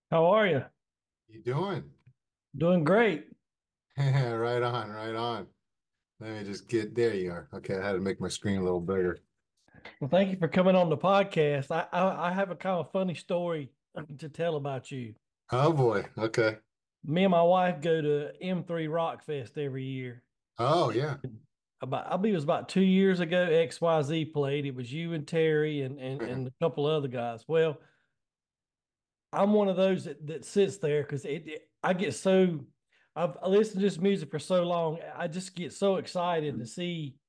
How are you? You doing? Doing great. Right on, right on. Let me just get there. You are. Okay, I had to make my screen a little bigger. Well, thank you for coming on the podcast. I have a kind of funny story to tell about you. Oh boy. Okay. Me and my wife go to M3 Rock Fest every year. Oh yeah. I believe it was about 2 years ago. XYZ played. It was you and Terry and a couple other guys. Well, I'm one of those that sits there because I get so I listened to this music for so long. I just get so excited to see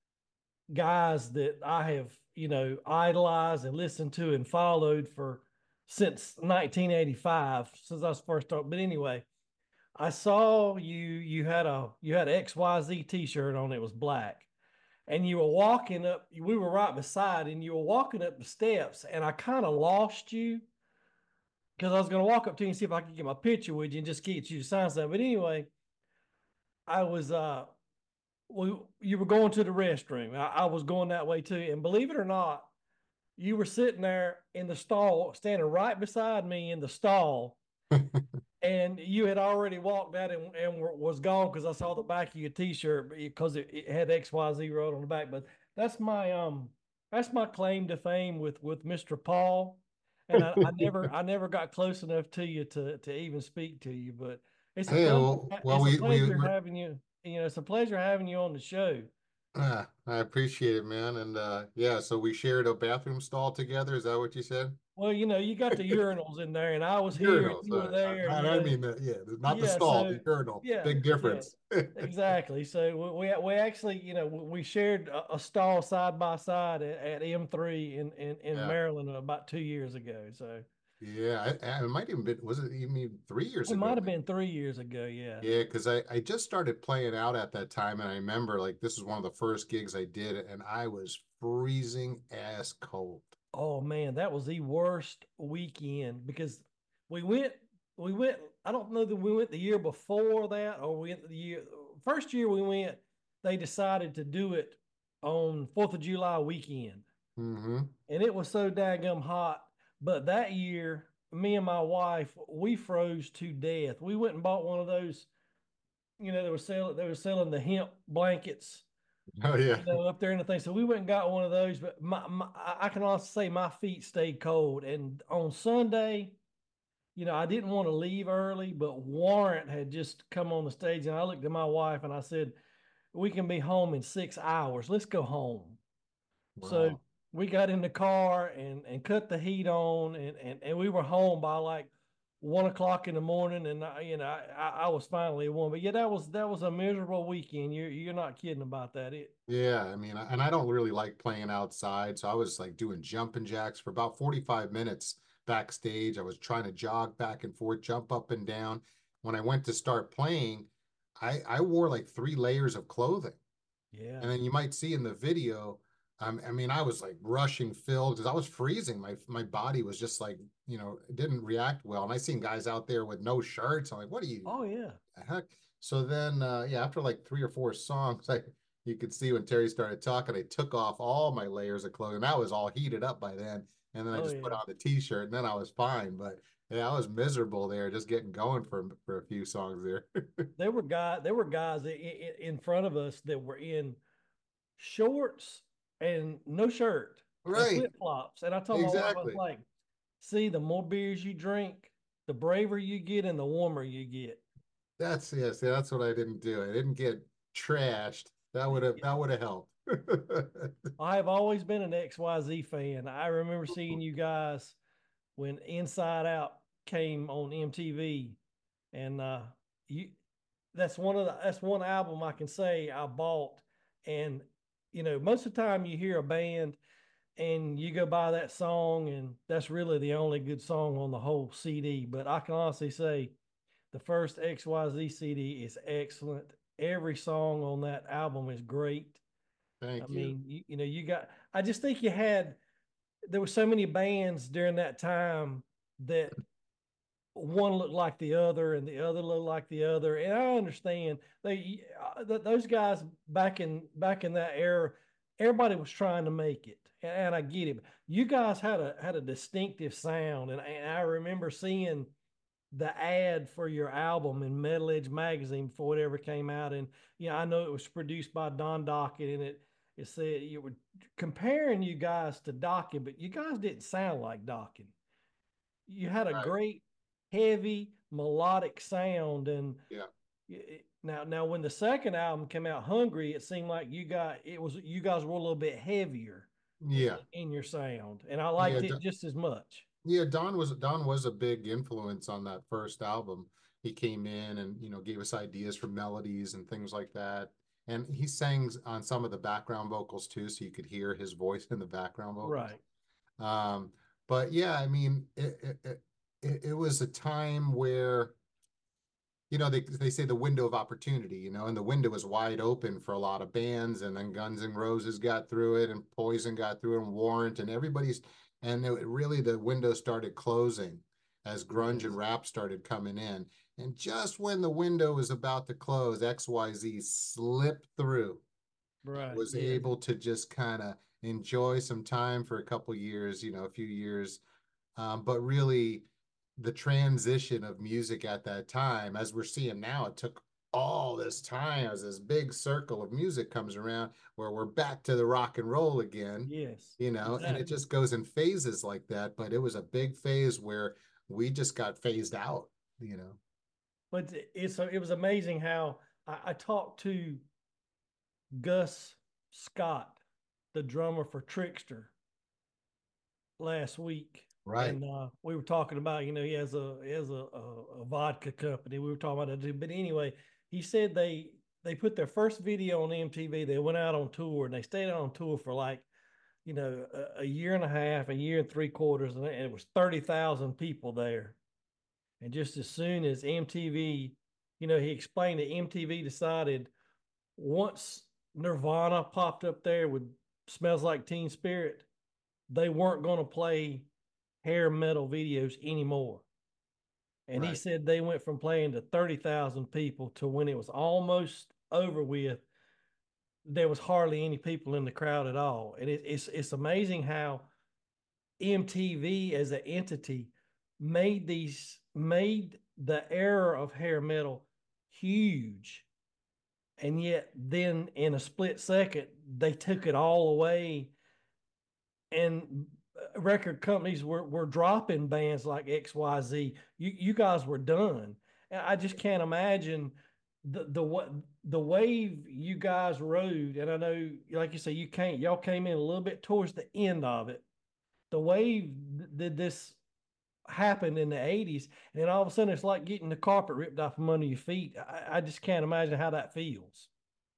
guys that I have, idolized and listened to and followed for since 1985, since I was first started. But anyway, I saw you had an XYZ t-shirt on, it was black. And you were walking up, we were right beside, and you were walking up the steps, and I kind of lost you because I was going to walk up to you and see if I could get my picture with you and just get you to sign something. But anyway, I was you were going to the restroom. I was going that way too. And believe it or not, you were sitting there in the stall, standing right beside me in the stall, and you had already walked out and was gone because I saw the back of your T-shirt because it had XYZ wrote on the back. But that's my that's my claim to fame with Mr. Paul. And I never got close enough to you to even speak to you, but it's a Hey, pleasure well, it's a we pleasure were. having you. It's a pleasure having you on the show. I appreciate it, man. And yeah, so we shared a bathroom stall together. Is that what you said? Well, you got the urinals in there, and I was here and Urinal. you were Sorry, there, I don't mean that. Yeah, not the Yeah, stall, so the urinal. yeah, Big yeah, difference. exactly. So we actually, we shared a stall side by side at M3 in Yeah, Maryland about 2 years ago. So yeah. It might even been. Was it even 3 years it might ago? have been 3 years ago. Yeah. Yeah, because I just started playing out at that time, and I remember like this was one of the first gigs I did, and I was freezing ass cold. Oh man, that was the worst weekend because we went, we went. I don't know that we went the year before that or we went the year first year we went. They decided to do it on Fourth of July weekend. Hmm. And it was so daggum hot. But that year, me and my wife, we froze to death. We went and bought one of those, they were selling the hemp blankets, Oh yeah. up there in the thing. So we went and got one of those. But I can also say my feet stayed cold. And on Sunday, I didn't want to leave early, but Warrant had just come on the stage, and I looked at my wife and I said, "We can be home in 6 hours. Let's go home." So Wow. we got in the car and cut the heat on, and we were home by like 1 o'clock in the morning, and I was finally warm. But yeah, that was a miserable weekend. You're not kidding about that. Yeah, I mean, and I don't really like playing outside, so I was like doing jumping jacks for about 45 minutes backstage. I was trying to jog back and forth, jump up and down. When I went to start playing, I wore like 3 layers of clothing. And Yeah. then you might see in the video, I mean, I was like rushing Phil because I was freezing. My body was just like, it didn't react well. And I seen guys out there with no shirts. I'm like, what are you, Oh yeah. the heck? So then, yeah, after like 3 or 4 songs, you could see when Terry started talking, I took off all my layers of clothing. That was all heated up by then. And then I Oh just put yeah. on the t-shirt and then I was fine. But yeah, I was miserable there just getting going for a few songs there. There were guys in front of us that were in shorts and no shirt and Right. flip flops. And I told my wife, I was Exactly. like, "See, the more beers you drink, the braver you get, and the warmer you get." That's yes, yeah, that's what I didn't do. I didn't get trashed. That would have helped. I have always been an XYZ fan. I remember seeing you guys when Inside Out came on MTV, and you that's one album I can say I bought. And most of the time you hear a band and you go buy that song, and that's really the only good song on the whole CD. But I can honestly say the first XYZ CD is excellent. Every song on that album is great. I Thank you. mean, you got, I just think there were so many bands during that time that one looked like the other and the other looked like the other. And I understand those guys back in that era, everybody was trying to make it. And I get it. You guys had a distinctive sound. And I remember seeing the ad for your album in Metal Edge magazine before it ever came out. And yeah, I know it was produced by Don Dockett, and it said you were comparing you guys to Dockett, but you guys didn't sound like Dockett. You had a Right. great heavy melodic sound, and Yeah. now when the second album came out, Hungry, it seemed like you guys were a little bit heavier Yeah. in your sound, and I Yeah. liked it just as much. Yeah, Don was a big influence on that first album. He came in and gave us ideas for melodies and things like that. And he sang on some of the background vocals too, so you could hear his voice in the background vocals. Right. Um, but yeah, I mean, it was a time where they say the window of opportunity, and the window was wide open for a lot of bands, and then Guns N' Roses got through it, and Poison got through it, and Warrant, and really the window started closing as grunge and Yes. rap started coming in. And just when the window was about to close, XYZ slipped through and Right. was Yes. able to just kind of enjoy some time for a couple years, a few years. But really, the transition of music at that time, as we're seeing now, it took all this time as this big circle of music comes around where we're back to the rock and roll again, Yes. and it Exactly. just goes in phases like that. But it was a big phase where we just got phased out. But it was amazing how I talked to Gus Scott, the drummer for Trickster, last week, Right. and we were talking about he has a vodka company. We were talking about it, but anyway, he said they put their first video on MTV. They went out on tour and they stayed out on tour for like a year and a half, a year and three quarters, and it was 30,000 people there. And just as soon as MTV, he explained that MTV decided once Nirvana popped up there with Smells Like Teen Spirit, they weren't going to play hair metal videos anymore. And he Right. said they went from playing to 30,000 people to when it was almost over with, there was hardly any people in the crowd at all. And it's amazing how MTV as an entity made the era of hair metal huge, and yet then in a split second they took it all away, and record companies were dropping bands like XYZ. You guys were done. And I just can't imagine the wave you guys rode. And I know, like you say, y'all came in a little bit towards the end of it. The wave did this happened in the 80s, and then all of a sudden it's like getting the carpet ripped off from under your feet. I just can't imagine how that feels.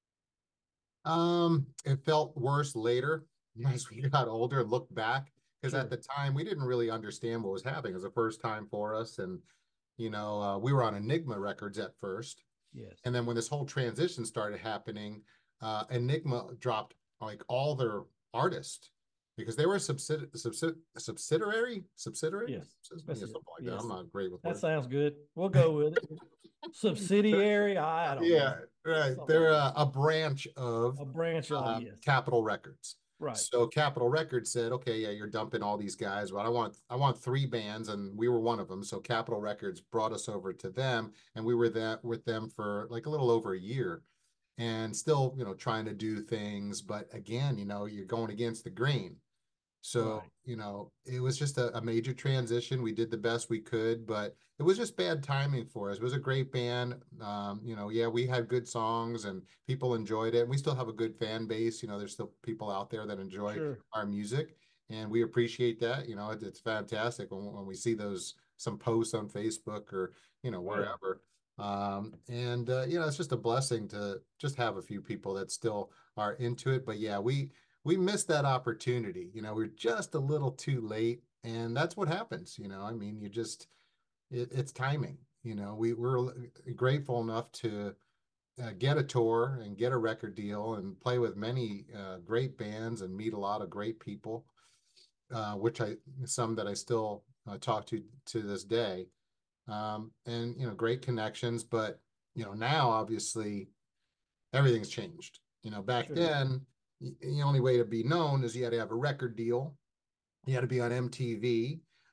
It felt worse later as we got older and looked back, because at Sure. the time we didn't really understand what was happening. It was the first time for us, and we were on Enigma Records at first, Yes. and then when this whole transition started happening, Enigma dropped like all their artists because they were a subsidiary, Yes. yeah, That's it. something like that. I'm Yes. not great with That words. sounds good. We'll go with it. Subsidiary. I don't know. Yeah, right. Something They're like that. a branch of A branch of, yes. Capitol Records. Right. So Capitol Records said, "Okay, yeah, you're dumping all these guys, but I want three bands, and we were one of them." So Capitol Records brought us over to them, and we were that with them for like a little over a year, and still, trying to do things, but again, you're going against the grain. So, Right. it was just a major transition. We did the best we could, but it was just bad timing for us. It was a great band. Yeah, we had good songs and people enjoyed it. And we still have a good fan base. There's still people out there that enjoy Sure. our music, and we appreciate that. It's fantastic when we see some posts on Facebook or, Oh yeah. wherever. And it's just a blessing to just have a few people that still are into it. But yeah, we missed that opportunity. We're just a little too late, and that's what happens. I mean, it's timing. We were grateful enough to get a tour and get a record deal and play with many great bands and meet a lot of great people, which some that I still talk to this day, and great connections. But now obviously everything's changed. Back Sure. then, the only way to be known is you had to have a record deal. You had to be on MTV.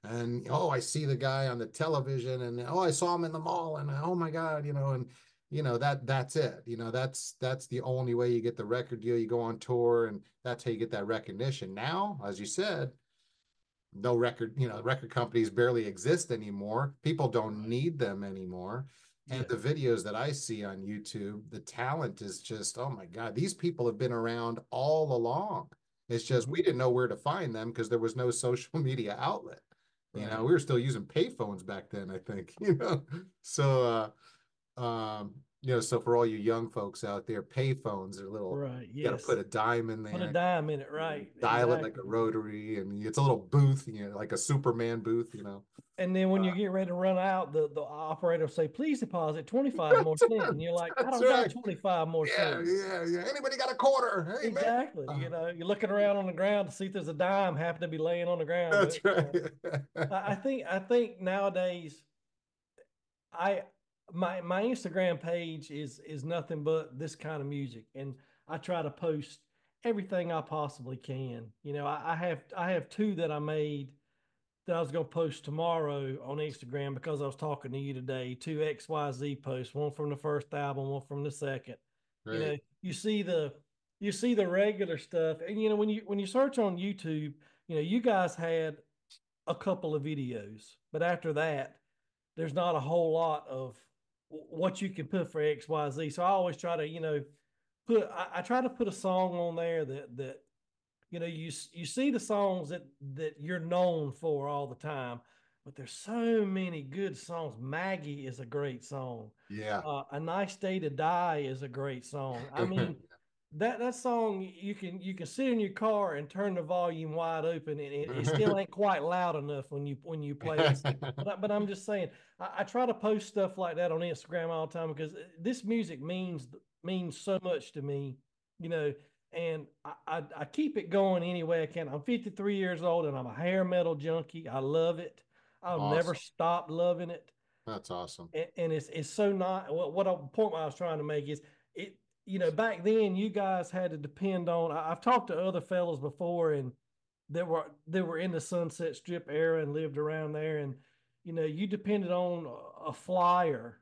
and oh, I see the guy on the television, and oh, I saw him in the mall, and oh my God, and that's it. That's the only way you get the record deal. You go on tour, and that's how you get that recognition. Now, as you said, no record, record companies barely exist anymore. People don't Right. need them anymore. And the Yes. videos that I see on YouTube, the talent is just, oh my God, these people have been around all along. It's just we Hmm. didn't know where to find them because there was no social media outlet. Right. We were still using payphones back then, I think. So so for all you young folks out there, payphones are little, Right. you got to put Yes. a dime in Put a there, dime in it. Right. dial it like a Exactly. rotary, and it's a little booth, like a Superman booth. And then when Uh, you get ready to run out, the operator will say, "Please deposit 25 more cents." And you're like, "I that's don't got right. 25 more Yeah, cents." yeah, yeah. Anybody got a quarter? Hey, man. Exactly. Uh, You're looking around on the ground to see if there's a dime happen to be laying on the ground. that's But right. I think nowadays I my Instagram page is nothing but this kind of music, and I try to post everything I possibly can. I have two that I made that I was going to post tomorrow on Instagram because I was talking to you today. Two XYZ posts, one from the first album, one from the second. You Great. know, you see the regular stuff, and when you search on YouTube, you guys had a couple of videos, but after that, there's not a whole lot of what you can put for XYZ. So I always try to, I try to put a song on there that you see the songs that you're known for all the time, but there's so many good songs. Maggie is a great song. Yeah. A Nice Day to Die is a great song. I mean, that song you can sit in your car and turn the volume wide open, and it still ain't quite loud enough when you play that song. But I'm just saying, I try to post stuff like that on Instagram all the time because this music means so much to me, you know and I keep it going any way I can. I'm 53 years old and I'm a hair metal junkie. I love it. I'll never Awesome. stop loving it. That's awesome. And it's so not what a point I was trying to make is it. Back then you guys had to depend on. I've talked to other fellows before and that were in the Sunset Strip era and lived around there, and you depended on a flyer.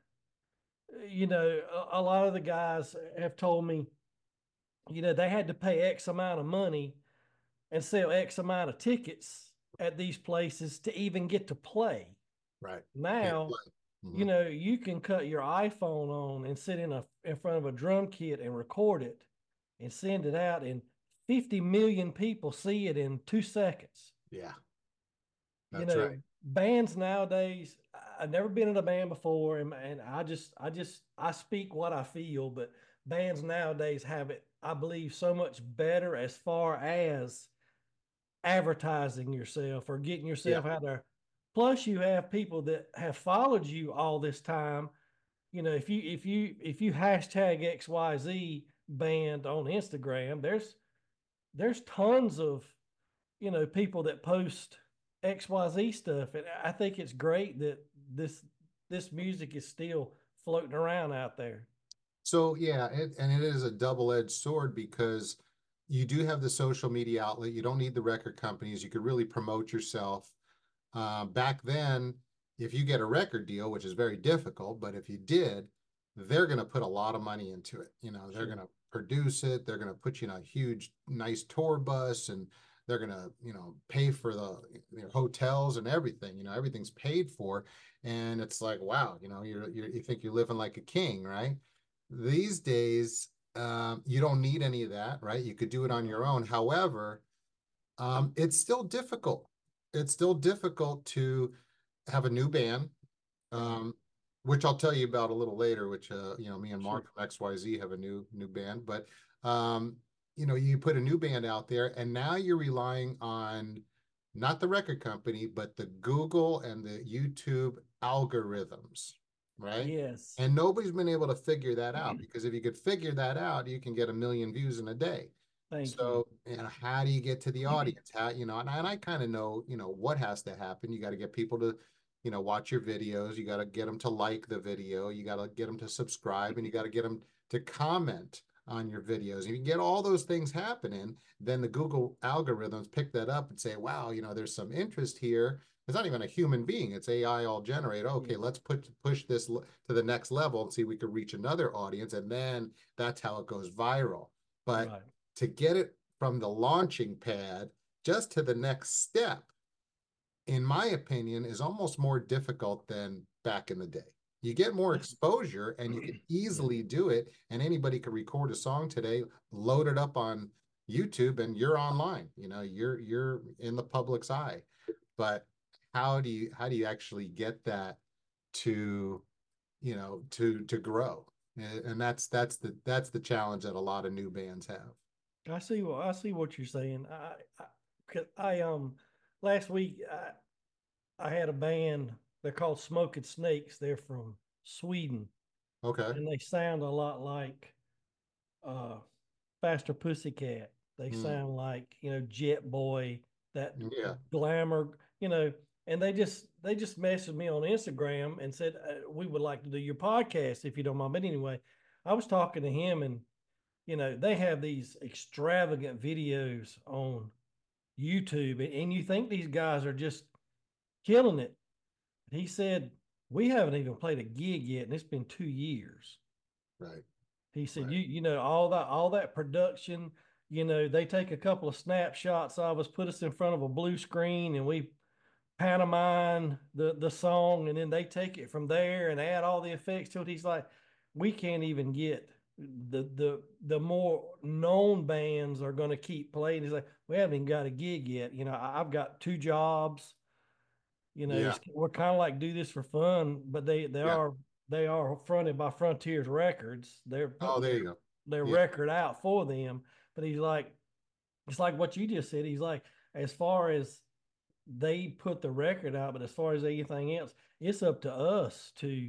A lot of the guys have told me they had to pay X amount of money and sell X amount of tickets at these places to even get to play. Right. Can't Now, play. Hmm. you can cut your iPhone on and sit in front of a drum kit and record it and send it out, and 50 million people see it in 2 seconds. Yeah, you that's know right. bands nowadays, I've never been in a band before, and I speak what I feel, but bands nowadays have it, I believe, so much better as far as advertising yourself or getting Yeah. yourself out there. Plus you have people that have followed you all this time. If you hashtag XYZ band on Instagram, there's tons of people that post XYZ stuff. And I think it's great that this music is still floating around out there. So yeah, and it is a double-edged sword because you do have the social media outlet. You don't need the record companies. You could really promote yourself. Back then, if you get a record deal, which is very difficult, but if you did, they're going to put a lot of money into it. They're going Sure. to produce it. They're going to put you in a huge, nice tour bus, and they're going to, pay for the hotels and everything. Everything's paid for, and it's like, wow, you think you're living like a king, right? These days, you don't need any of that, right? You could do it on your Right. own. However, it's still difficult. It's still difficult to have a new band, Right. um, which I'll tell you about a little later. Which me and Sure. Mark from XYZ have a new band. But um, you put a new band out there, and now you're relying on not the record company, but the Google and the YouTube algorithms, right? Yes. And nobody's been able to figure that out because if you could figure that out, you can get 1 million views in a day. Thank you. So, how do you get to the audience? And I kind of know, what has to happen. You got to get people to, watch your videos. You got to get them to like the video. You got to get them to subscribe, and you got to get them to comment on your videos. If you get all those things happening, then the Google algorithms pick that up and say, wow, there's some interest here. it's not even a human being. It's AI all generated. Okay, Yeah. let's push this to the next level and see if we could reach another audience. And then that's how it goes viral. But Right. to get it from the launching pad just to the next step, in my opinion, is almost more difficult than back in the day. You get more That's, exposure and you can yeah. easily do it. And anybody can record a song today, load it up on YouTube, and you're online. You're in the public's eye. But how do you actually get that to to grow? And that's the challenge that a lot of new bands have. I see what you're saying. 'Cause last week I had a band. They're called Smoking Snakes. They're from Sweden, Okay. and they sound a lot like uh, Faster Pussycat. They Mm, sound like Jet Boy, that yeah. glamour, you know. And they just messaged me on Instagram and said we would like to do your podcast if you don't mind. But anyway, I was talking to him, and they have these extravagant videos on YouTube, and you think these guys are just killing it. He said, we haven't even played a gig yet, and it's been 2 years. Right. He said, Right. all that production, they take a couple of snapshots of us, put us in front of a blue screen, and we pantomime the song, and then they take it from there and add all the effects to it. He's like, we can't even get the more known bands are going to keep playing. He's like, we haven't even got a gig yet. I've got 2 jobs. Yeah. We're kind of like do this for fun, but Yeah. they are fronted by Frontiers Records. They're Oh, putting there you go. their Yeah. record out for them. But he's like, it's like what you just said. He's like, as far as they put the record out, but as far as anything else, it's up to us to,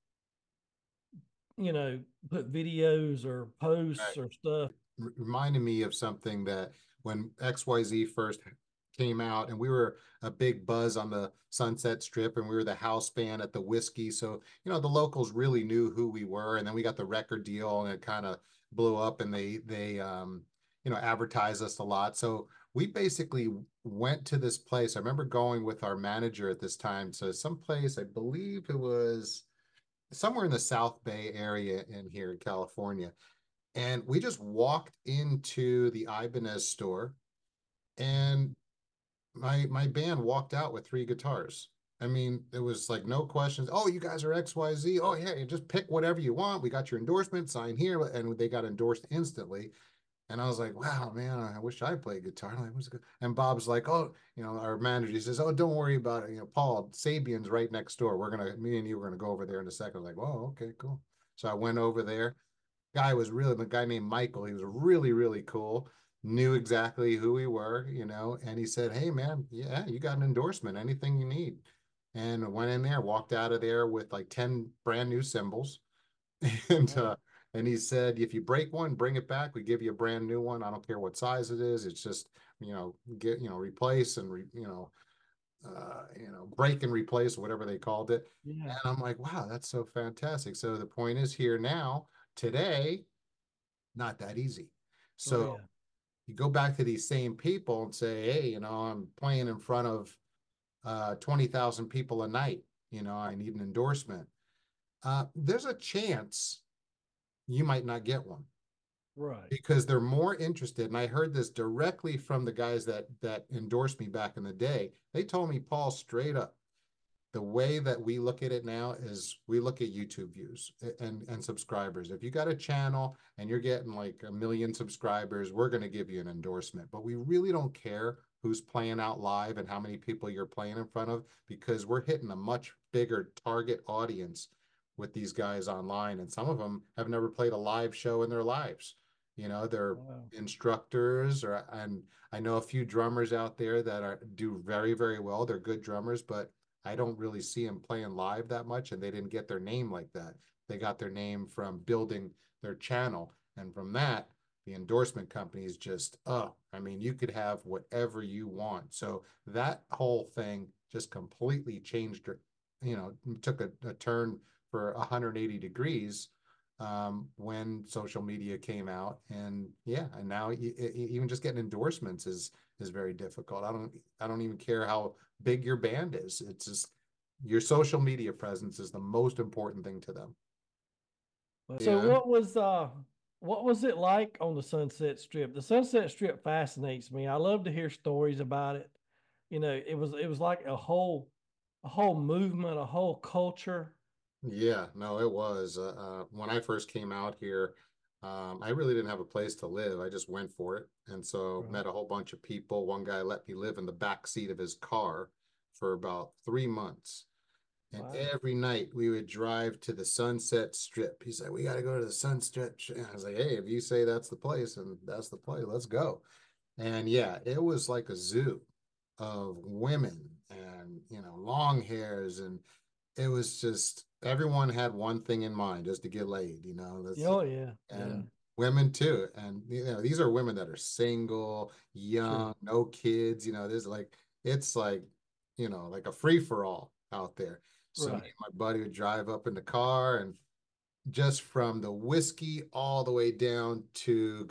you know, put videos or posts Right. or stuff. Reminded me of something that when XYZ first came out, and we were a big buzz on the Sunset Strip, and we were the house band at the Whiskey. So, the locals really knew who we were. And then we got the record deal and it kind of blew up, and they advertised us a lot. So we basically went to this place. I remember going with our manager at this time to some place, I believe it was somewhere in the South Bay area in here in California. And we just walked into the Ibanez store, and my band walked out with 3 guitars. I mean, it was like no questions. Oh, you guys are XYZ. Oh, yeah, you just pick whatever you want. We got your endorsement, sign here. And they got endorsed instantly. And I was like, wow, man, I wish I played guitar. Like, what's good? And Bob's like, oh, our manager, he says, oh, don't worry about it. Paul, Sabian's right next door. Me and you are gonna go over there in a second. I was like, oh, okay, cool. So I went over there. The guy named Michael. He was really, really cool. Knew exactly who we were. And he said, hey, man, yeah, you got an endorsement, anything you need. And I went in there, walked out of there with like 10 brand new cymbals. And Wow. and he said, if you break one, bring it back. We give you a brand new one. I don't care what size it is. It's just, replace and break and replace, whatever they called it. Yeah. And I'm like, wow, that's so fantastic. So the point is here now, today, not that easy. Oh So yeah. you go back to these same people and say, hey, I'm playing in front of 20,000 people a night. I need an endorsement. There's a chance you might not get one Right. because they're more interested. And I heard this directly from the guys that endorsed me back in the day. They told me, Paul, straight up, the way that we look at it now is we look at YouTube views and subscribers. If you got a channel and you're getting like 1 million subscribers, we're going to give you an endorsement. But we really don't care who's playing out live and how many people you're playing in front of, because we're hitting a much bigger target audience with these guys online. And some of them have never played a live show in their lives. They're Wow. instructors, and I know a few drummers out there that do very, very well. They're good drummers, but I don't really see them playing live that much, and they didn't get their name like that. They got their name from building their channel. And from that, the endorsement companies just, oh, I mean, you could have whatever you want. So that whole thing just completely changed, took a turn for 180 degrees when social media came out. And yeah, and now even just getting endorsements is very difficult. I don't even care how big your band is. It's just your social media presence is the most important thing to them. So Yeah. what was it like on the Sunset Strip? The Sunset Strip fascinates me. I love to hear stories about it. You know, it was like a whole movement, a whole culture. Yeah, no, it was. When I first came out here, I really didn't have a place to live. I just went for it. And so Right. met a whole bunch of people. One guy let me live in the back seat of his car for about 3 months. And Wow. every night we would drive to the Sunset Strip. He's like, we got to go to the Sunset Strip. And I was like, hey, if you say that's the place and that's the place, let's go. And yeah, it was like a zoo of women and, long hairs. And it was just everyone had one thing in mind, just to get laid, that's Oh yeah, yeah. and women too. And these are women that are single, Sure. young, no kids, there's like it's like, like a free for all out there. So me Right. and my buddy would drive up in the car and just from the whiskey all the way down to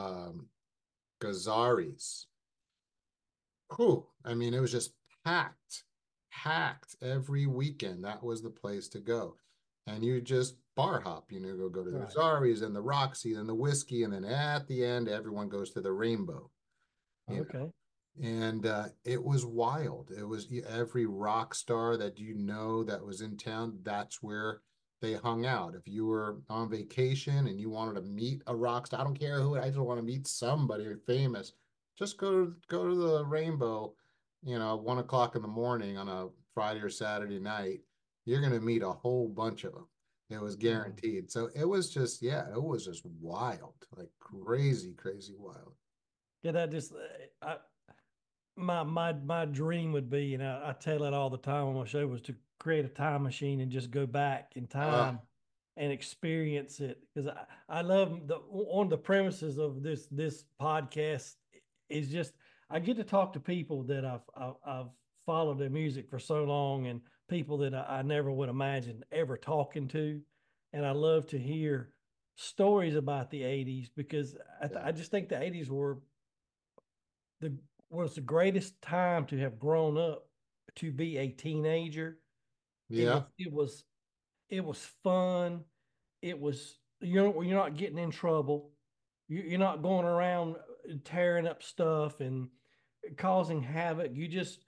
Gazzari's. Whew, I mean, it was just packed, packed every weekend. That was the place to go. And you just bar hop, go to the Right. Zari's and the Roxy and the whiskey. And then at the end, everyone goes to the Rainbow, you know. Okay. And it was wild. It was every rock star that that was in town, that's where they hung out. If you were on vacation and you wanted to meet a rock star, I don't care who, I just want to meet somebody famous. Just go to the Rainbow, 1 o'clock in the morning on a Friday or Saturday night. You're gonna meet a whole bunch of them. It was Wow. guaranteed. So it was just, yeah, it was just wild, like crazy, crazy wild. Yeah, that just I, my dream would be, and I tell it all the time on my show, was to create a time machine and just go back in Uh, time and experience it. Because I love the one of the premises of this podcast is just I get to talk to people that I've followed their music for so long, and people that I never would imagine ever talking to. And I love to hear stories about the 80s because yeah. I just think the 80s the was the greatest time to have grown up to be a teenager. It Yeah. was it was it was fun. It was you're not getting in trouble. You're not going around tearing up stuff and causing havoc. You just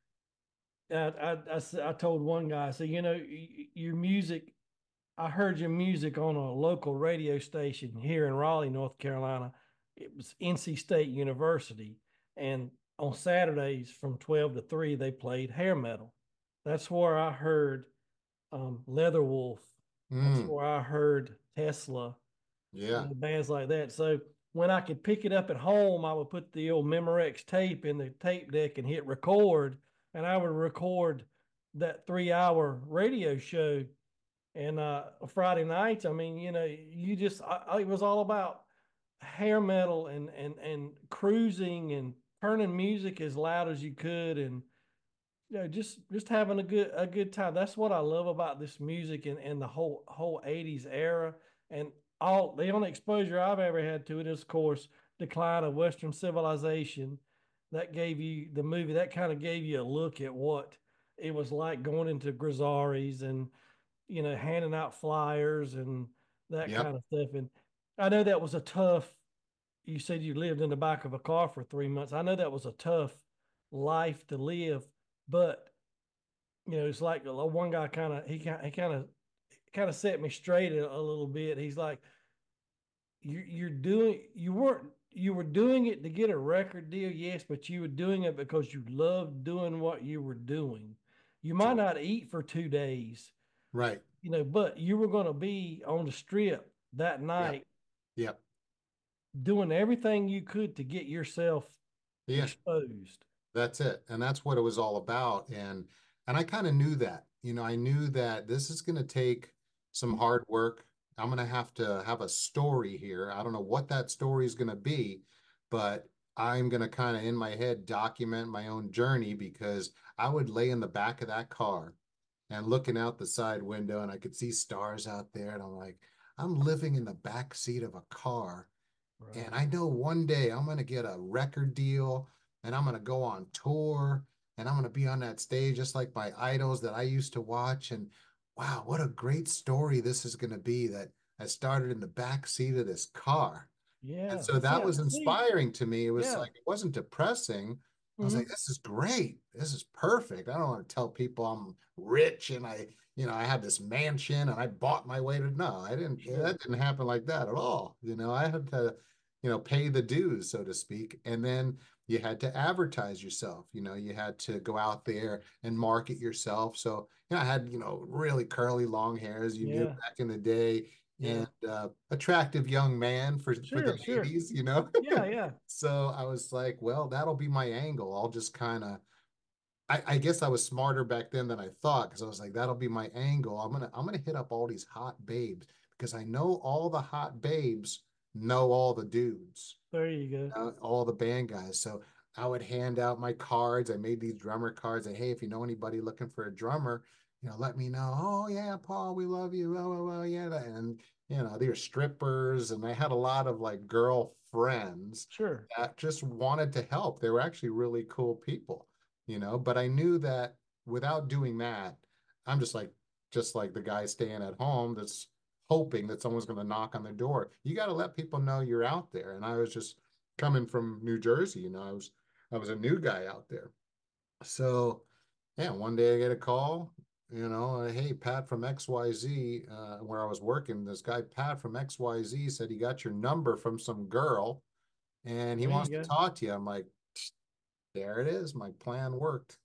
I told one guy, I said, your music. I heard your music on a local radio station here in Raleigh, North Carolina. It was NC State University, and on Saturdays from 12 to 3, they played hair metal. That's where I heard Leatherwolf. That's Mm, where I heard Tesla, yeah. bands like that. So when I could pick it up at home, I would put the old Memorex tape in the tape deck and hit record, and I would record that 3 hour radio show. And Friday nights, I mean, it was all about hair metal and cruising and turning music as loud as you could, and just having a good time. That's what I love about this music and the whole 80s era. And all the only exposure I've ever had to it is, of course, Decline of Western Civilization. That gave you the movie, that kind of gave you a look at what it was like going into Grizzari's and handing out flyers and that Yep. kind of stuff. And I know that was a tough, you said you lived in the back of a car for 3 months. I know that was a tough life to live, but it's like one guy kind of set me straight a little bit. He's like, you were doing it to get a record deal, yes, but you were doing it because you loved doing what you were doing. You might True. not eat for 2 days, Right. but you were going to be on the strip that Yep. night Yep. doing everything you could to get yourself Yeah. exposed. That's it. And that's what it was all about. And I kind of knew that. I knew that this is going to take some hard work. I'm going to have a story here. I don't know what that story is going to be, but I'm going to kind of in my head document my own journey because I would lay in the back of that car and looking out the side window and I could see stars out there and I'm like, I'm living in the back seat of a car and Right. I know one day I'm going to get a record deal and I'm going to go on tour and I'm going to be on that stage just like my idols that I used to watch. And wow, what a great story this is going to be that I started in the back seat of this car. And Yeah. so that was See, inspiring to me. It was yeah. like, it wasn't depressing. I was like, Hmm. this is great. This is perfect. I don't want to tell people I'm rich and I had this mansion and I bought my way to, no, I didn't, Sure. that didn't happen like that at all. I had to, pay the dues, so to speak. And then you had to advertise yourself. You had to go out there and market yourself. So, I had, really curly long hair, as you knew Yeah. back in the day, Yeah. and attractive young man for the Sure. Sure. ladies. Yeah. Yeah. So I was like, well, that'll be my angle. I'll just kind of, I guess I was smarter back then than I thought, because I was like, that'll be my angle. I'm gonna hit up all these hot babes because I know all the hot babes know all the dudes, There you go. all the band guys. So I would hand out my cards. I made these drummer cards. And hey, if you know anybody looking for a drummer, let me know. Oh yeah, Paul, we love you. Oh, yeah. And they were strippers, and I had a lot of like girlfriends Sure. that just wanted to help. They were actually really cool people, but I knew that without doing that, I'm just like the guy staying at home that's hoping that someone's going to knock on their door. You got to let people know you're out there. And I was just coming from New Jersey, I was a new guy out there. So yeah, one day I get a call, hey, Pat from XYZ, where I was working, this guy Pat from XYZ said he got your number from some girl and he There you wants to go. talk to you. I'm like, there it is. My plan worked.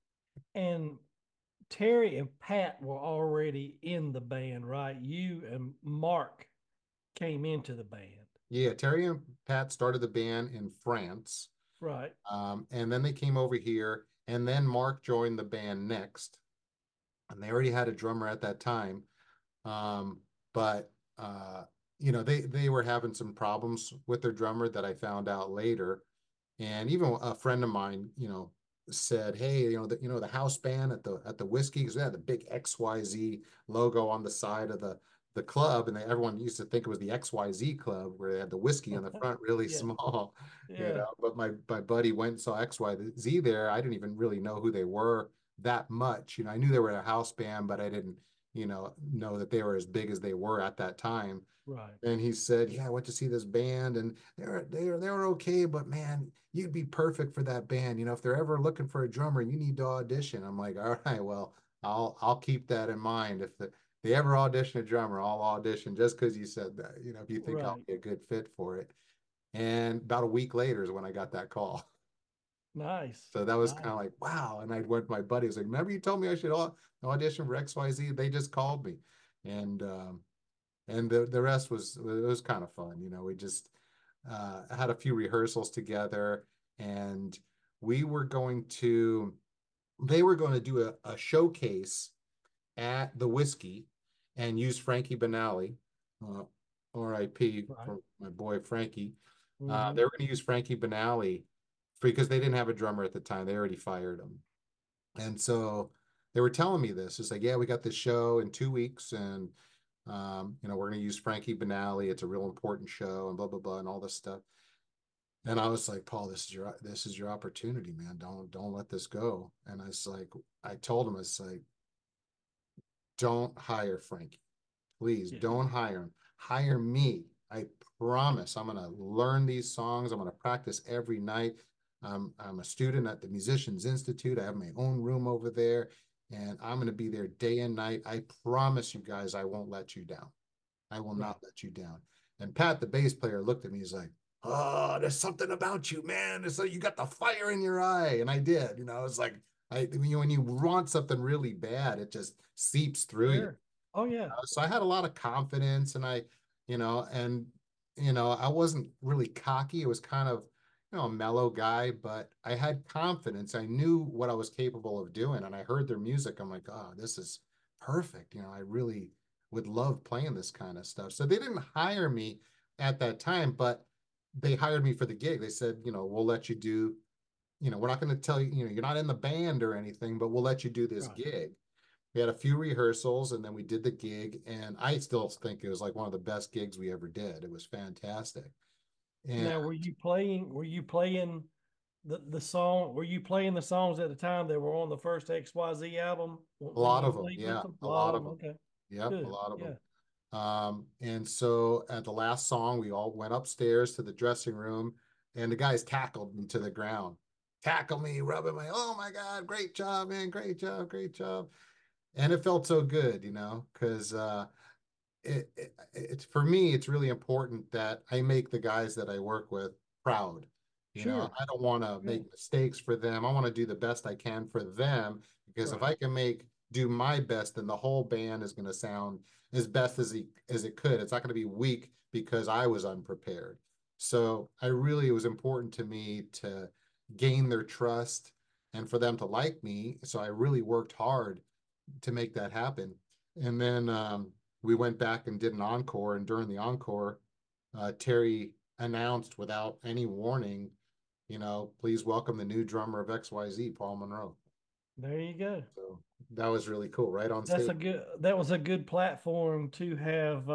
And Terry and Pat were already in the band, right? You and Mark came into the band. Yeah, Terry and Pat started the band in France. Right. And then they came over here, and then Mark joined the band next. And they already had a drummer at that time. But they were having some problems with their drummer that I found out later. And even a friend of mine, said, "Hey, the house band at the whiskey, because they had the big XYZ logo on the side of the club, and everyone used to think it was the XYZ club where they had the whiskey on the front, really Yeah. small, Yeah. But my buddy went and saw XYZ there. I didn't even really know who they were that much. I knew they were a house band, but I didn't, know that they were as big as they were at that time. Right. And he said, "Yeah, I went to see this band, and they were okay, but man, you'd be perfect for that band. If they're ever looking for a drummer, you need to audition." I'm like, "All right, well, I'll keep that in mind. If they ever audition a drummer, I'll audition just because you said that. If you think I'll Right. be a good fit for it." And about a week later is when I got that call. Nice. So that was kind Nice. of like, wow. And I went to my buddy. I was like, "Remember you told me I should audition for XYZ? They just called me." And the rest was it was kind of fun. We just had a few rehearsals together, and we were going to they were going to do a showcase at the whiskey and use Frankie Banali, uh, R.I.P. Right. for my boy Frankie. Hmm. They were going to use Frankie Banali because they didn't have a drummer at the time. They already fired him. And so they were telling me this. It's like, yeah, we got this show in 2 weeks, and we're going to use Frankie Banali. It's a real important show, and blah blah blah, and all this stuff. And I was like, Paul, this is your opportunity, man. Don't let this go. And I told him, I was like, don't hire Frankie. Please Yeah. don't hire him. Hire me. I promise. I'm gonna learn these songs. I'm gonna practice every night. I'm a student at the Musicians Institute. I have my own room over there, and I'm gonna be there day and night. I promise you guys, I won't let you down. I will Right. not let you down. And Pat, the bass player, looked at me. He's like, "Oh, there's something about you, man. It's like you got the fire in your eye." And I did. It's like when you want something really bad, it just seeps through you. Sure. Oh yeah. So I had a lot of confidence, and I wasn't really cocky. It was kind of, a mellow guy, but I had confidence. I knew what I was capable of doing, and I heard their music. I'm like, oh, this is perfect. I really would love playing this kind of stuff. So they didn't hire me at that time, but they hired me for the gig. They said, we'll let you do, we're not going to tell you, you're not in the band or anything, but we'll let you do this Right. gig. We had a few rehearsals, and then we did the gig, and I still think it was like one of the best gigs we ever did. It was fantastic. And Now, were you playing the song, were you playing the songs at the time that were on the first XYZ album A when lot you of them. played with Yeah, them? A a lot lot of of them. them. Okay. Yep, a Good. lot of Yeah. them. And so at the last song, we all went upstairs to the dressing room, and the guys tackled me to the ground. Tackle me, rubbing my, oh my God, great job, man, great job, great job. And it felt so good, because it's for me, it's really important that I make the guys that I work with proud. Sure. I don't want to Yeah. make mistakes for them. I want to do the best I can for them because if Right. I can do my best, then the whole band is going to sound as best as it could. It's not going to be weak because I was unprepared. So I really, it was important to me to gain their trust and for them to like me. So I really worked hard to make that happen. And then we went back and did an encore. And during the encore, Terry announced without any warning, please welcome the new drummer of XYZ, Paul Monroe. There you go. So that was really cool, right on That's stage. a good, that was a good platform to have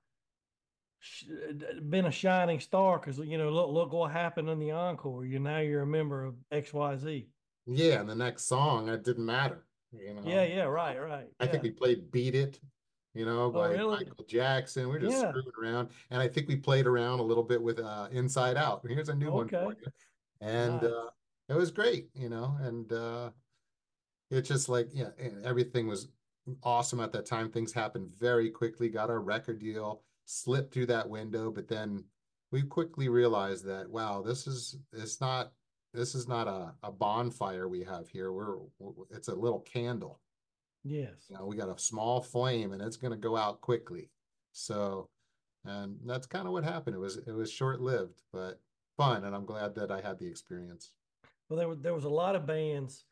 been a shining star because, look what happened in the encore. Now you're a member of XYZ. Yeah, and the next song, it didn't matter. Yeah, yeah, right, right. I think Yeah. we played Beat It, Oh, by really? Michael Jackson. We're just Yeah. screwing around. And I think we played around a little bit with Inside Out. Here's a new one for Okay. you. And Nice. it was great, and it's just like, yeah, everything was awesome at that time. Things happened very quickly, got our record deal, slipped through that window, but then we quickly realized that, wow, this is not a bonfire we have here. It's a little candle. Yes. We got a small flame and it's going to go out quickly. So, and that's kind of what happened. It was short-lived, but fun, and I'm glad that I had the experience. Well, there was a lot of bands,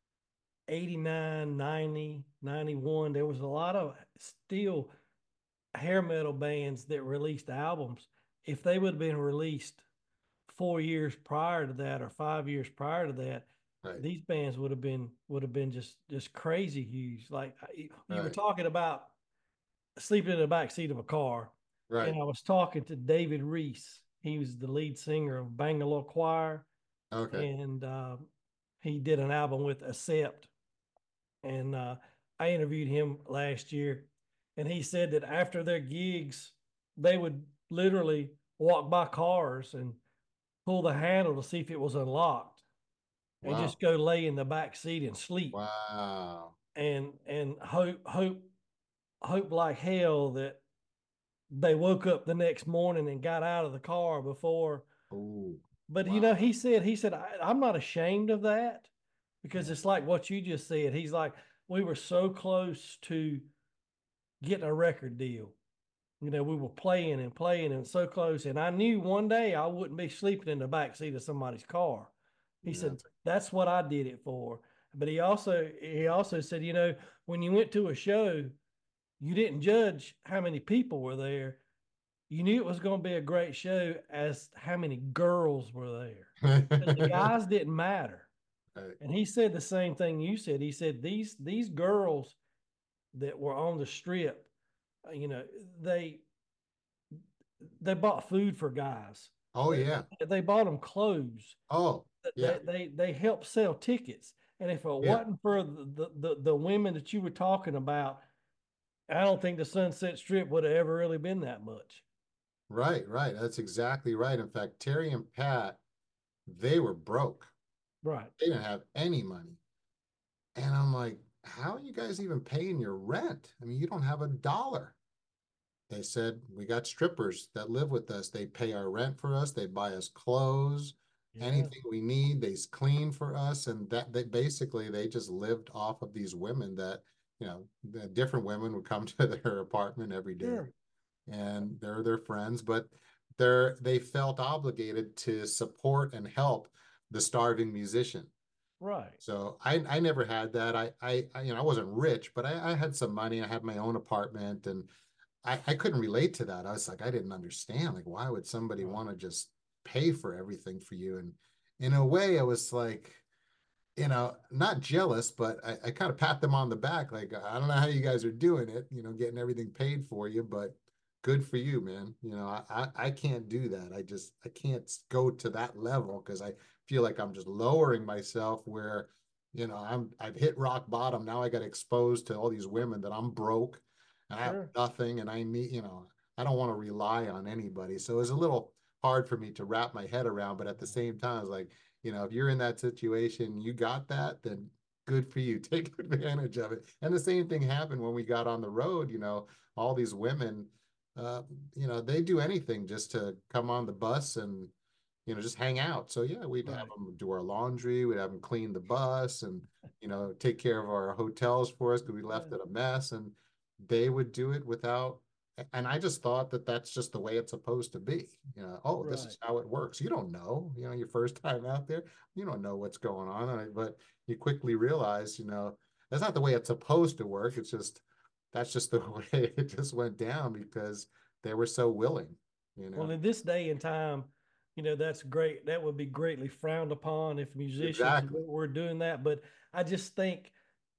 89, 90, 91. There was a lot of still hair metal bands that released albums. If they would have been released 4 years prior to that or 5 years prior to that, Right, these bands would have been just crazy huge. Like you were right, talking about sleeping in the back seat of a car, and right. I was talking to David Reese. He was the lead singer of Bangalore Choir, Okay. and he did an album with Accept. And I interviewed him last year, and he said that after their gigs, they would literally walk by cars and pull the handle to see if it was unlocked, and Wow. just go lay in the back seat and sleep, Wow. and hope like hell that they woke up the next morning and got out of the car before. Oh, But wow. he said I'm not ashamed of that because Yeah. it's like what you just said. He's like, we were so close to getting a record deal. We were playing and playing and so close. And I knew one day I wouldn't be sleeping in the back seat of somebody's car. He Yeah, said, that's what I did it for. But he also said, when you went to a show, you didn't judge how many people were there. You knew it was going to be a great show as how many girls were there. Because the guys didn't matter. right. And he said the same thing you said. He said these girls that were on the strip, you know, they they bought food for guys. Oh, They, yeah. they bought them clothes. Oh, They yeah. they they helped sell tickets. And if it Yeah. wasn't for the women that you were talking about, I don't think the Sunset Strip would have ever really been that much. Right, right. That's exactly right. In fact, Terry and Pat, they were broke. Right. They didn't have any money. And I'm like, how are you guys even paying your rent? I mean, you don't have a dollar. They said, we got strippers that live with us. They pay our rent for us. They buy us clothes, Yeah. anything we need. They clean for us. And that they basically, they just lived off of these women that, the different women would come to their apartment every day Sure. and they're their friends, but they felt obligated to support and help the starving musician. Right. So I never had that. I wasn't rich, but I had some money. I had my own apartment, and I couldn't relate to that. I was like, I didn't understand. Like, why would somebody Right. want to just pay for everything for you? And in a way, I was like, not jealous, but I kind of pat them on the back. Like, I don't know how you guys are doing it, getting everything paid for you, but good for you, man. I can't do that. I can't go to that level because feel like I'm just lowering myself where, I've hit rock bottom. Now I got exposed to all these women that I'm broke and I have Sure. nothing and I need, I don't want to rely on anybody. So it's a little hard for me to wrap my head around, but at the same time, it's like, if you're in that situation, you got that, then good for you. Take advantage of it. And the same thing happened when we got on the road, all these women, uh, they do anything just to come on the bus and, just hang out. So yeah, we'd have Right. them do our laundry, we'd have them clean the bus and, take care of our hotels for us because we left Yeah. it a mess. And they would do it without, and I just thought that that's just the way it's supposed to be. Oh, this Right. is how it works. You don't know, your first time out there, you don't know what's going on. But you quickly realize, that's not the way it's supposed to work. It's just, that's just the way it just went down because they were so willing, you Well, know. in this day and time, that's great. That would be greatly frowned upon if musicians Exactly. were doing that. But I just think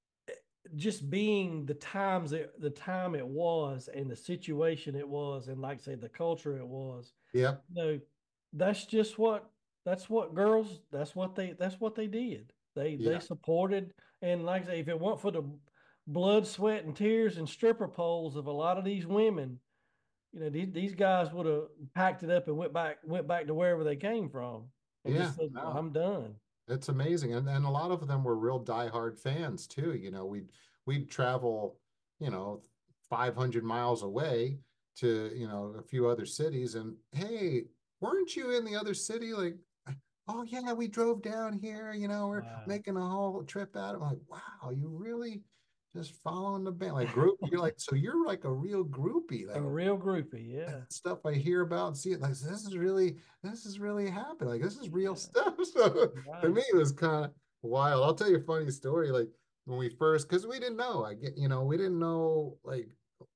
just being the time it was and the situation it was, and like I say, the culture it was, Yep. you know, that's just what that's what girls that's what they did. They Yeah. supported, and like I say, if it weren't for the blood, sweat, and tears and stripper poles of a lot of these women, these guys would have packed it up and went back to wherever they came from and Yeah. just said, "Well, No, I'm done." it's amazing. And a lot of them were real diehard fans too. We'd travel, you know, 500 miles away to, a few other cities and hey, weren't you in the other city? Like, oh yeah, we drove down here, we're Wow. making a whole trip out. I'm like, wow, you really just following the band like group. You're like, so you're like a real groupie. A Like real groupie, yeah. stuff I hear about and see it like this is really happening. Like this is real Yeah. stuff. So to Right. me, it was kind of wild. I'll tell you a funny story. Like when we first, because we didn't know, we didn't know like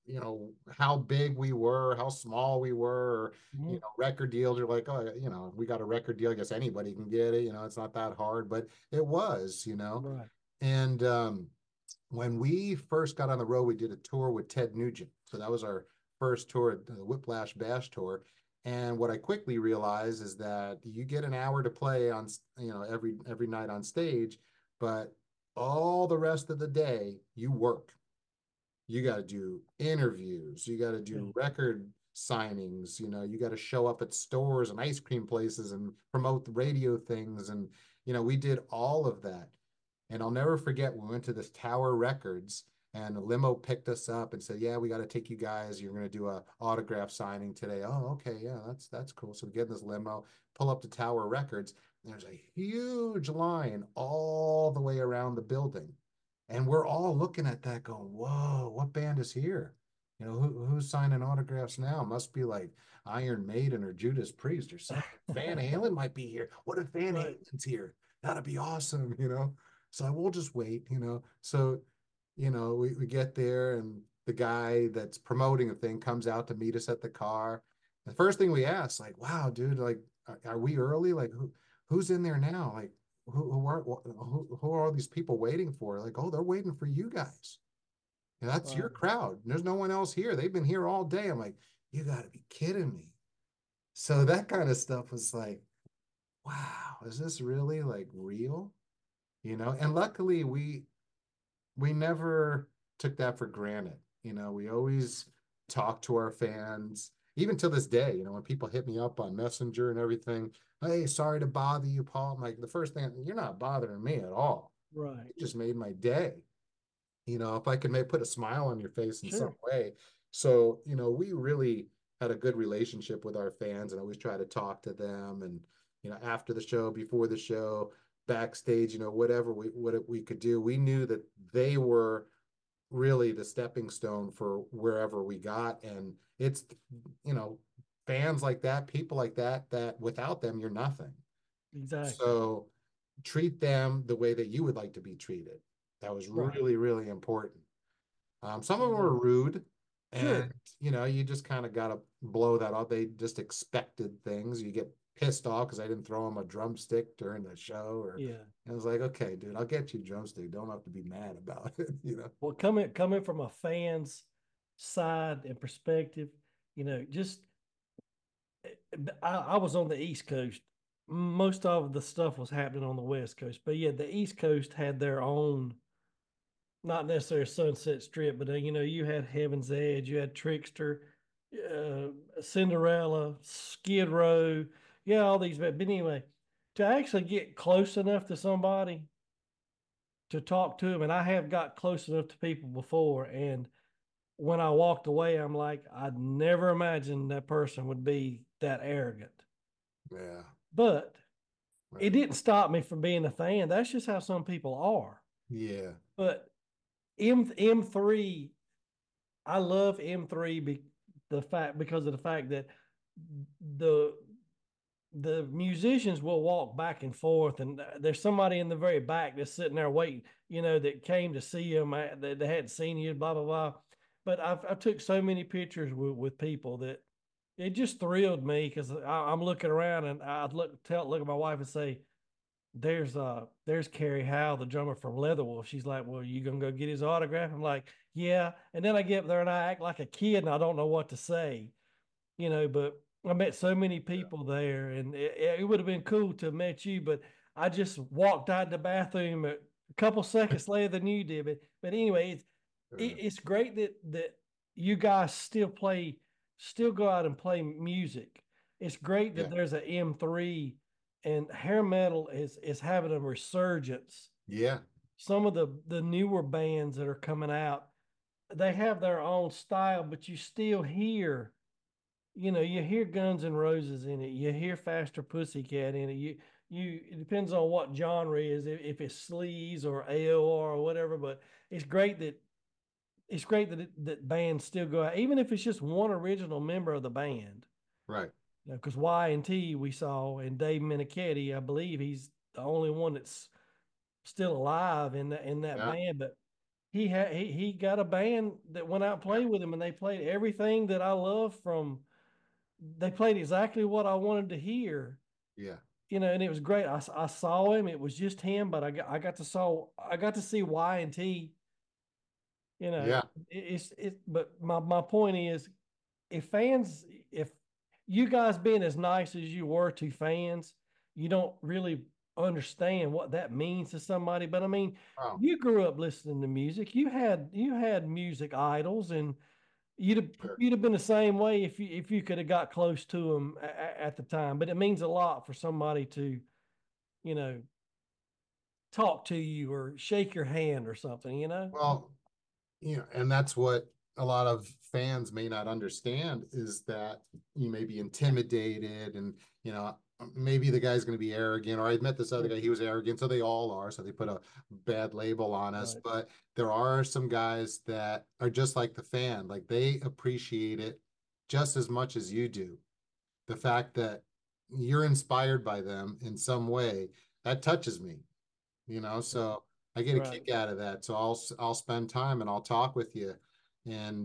how big we were, how small we were, or Mhm. record deals are like, oh, we got a record deal. I guess anybody can get it. It's not that hard, but it was. Right. And when we first got on the road, we did a tour with Ted Nugent. So that was our first tour, the Whiplash Bash tour. And what I quickly realized is that you get an hour to play on, every night on stage, but all the rest of the day you work. You got to do interviews, you got to Yeah. do record signings, you got to show up at stores and ice cream places and promote the radio things. And, we did all of that. And I'll never forget, we went to this Tower Records and a limo picked us up and said, "Yeah, we got to take you guys. You're going to do a autograph signing today." Oh, okay, yeah, that's cool. So we get in this limo, pull up to Tower Records, and there's a huge line all the way around the building. And we're all looking at that going, "Whoa, what band is here? Who's signing autographs now? Must be like Iron Maiden or Judas Priest or something. Van Halen might be here. What if Van Right. Halen's here? That'd be awesome. So I will just wait. So, we get there and the guy that's promoting the thing comes out to meet us at the car. The first thing we ask, like, wow, dude, like, are we early? Like, who's in there now? Like, who are all these people waiting for? Like, oh, they're waiting for you guys. That's your Right. crowd. There's no one else here. They've been here all day. I'm like, you got to be kidding me. So that kind of stuff was like, wow, is this really like real? And luckily we never took that for granted. We always talk to our fans, even to this day. When people hit me up on Messenger and everything, hey, sorry to bother you, Paul. I'm like, the first thing, you're not bothering me at all. Right. You just made my day. If I could put a smile on your face in some Sure. way. So, we really had a good relationship with our fans and always try to talk to them and, after the show, before the show, backstage, whatever we could do. We knew that they were really the stepping stone for wherever we got. And it's, you know, fans like that, people like that, that without them, you're nothing. Exactly. So treat them the way that you would like to be treated. That was Right. really, really important. Some of them were Exactly. rude, and Sure. you just kind of got to blow that off. They just expected things. You get pissed off because I didn't throw them a drumstick during the show, or Yeah. I was like, okay, dude, I'll get you a drumstick. Don't have to be mad about it. Well, coming from a fan's side and perspective, just I was on the East Coast most of the stuff was happening on the West Coast, but yeah, the East Coast had their own, not necessarily Sunset Strip, but you had Heaven's Edge, you had Trickster, Cinderella, Skid Row, yeah, all these. But anyway, to actually get close enough to somebody to talk to them, and I have got close enough to people before, and when I walked away, I'm like, I'd never imagined that person would be that arrogant. Yeah. But it Right. didn't stop me from being a fan. That's just how some people are. Yeah. But M3, I love M3 because of the fact that the the musicians will walk back and forth, and there's somebody in the very back that's sitting there waiting, that came to see them, that they hadn't seen you, blah blah blah. But I took so many pictures with people that it just thrilled me because I'm looking around and I'd look at my wife and say, there's Carrie Howe, the drummer from Leatherwolf. She's like, well, you gonna go get his autograph? I'm like, yeah. And then I get up there and I act like a kid and I don't know what to say, but I met so many people there, and it would have been cool to have met you, but I just walked out the bathroom a couple seconds later than you did. But anyway, Yeah. it's great that you guys still go out and play music. It's great that Yeah. there's an M3 and hair metal is having a resurgence. Yeah. Some of the newer bands that are coming out, they have their own style, but you hear Guns N' Roses in it. You hear Faster Pussycat in it. It depends on what genre it is, if it's sleaze or AOR or whatever. But it's great that bands still go out, even if it's just one original member of the band. Right. Because Y&T we saw, and Dave Menichetti, I believe he's the only one that's still alive in that Yeah. band. But he got a band that went out and Yeah. played with him, and they played everything that I love from. They played exactly what I wanted to hear, Yeah. and it was great. I saw him. It was just him, but I got to see Y&T. Yeah. But my point is, if you guys being as nice as you were to fans, you don't really understand what that means to somebody. But I mean, Oh, you grew up listening to music. You had music idols, and sure. you'd have been the same way if you could have got close to them at the time. But it means a lot for somebody to you know talk to you or shake your hand or something. Well, and that's what a lot of fans may not understand is that you may be intimidated and, you know, maybe the guy's going to be arrogant, or I met this other Sure. guy, he was arrogant. So they all are. So they put a bad label on us. Right. But there are some guys that are just like the fan, like they appreciate it just as much as you do. The fact that you're inspired by them in some way, that touches me, Right. so I get a Right. kick out of that. So I'll spend time and I'll talk with you. And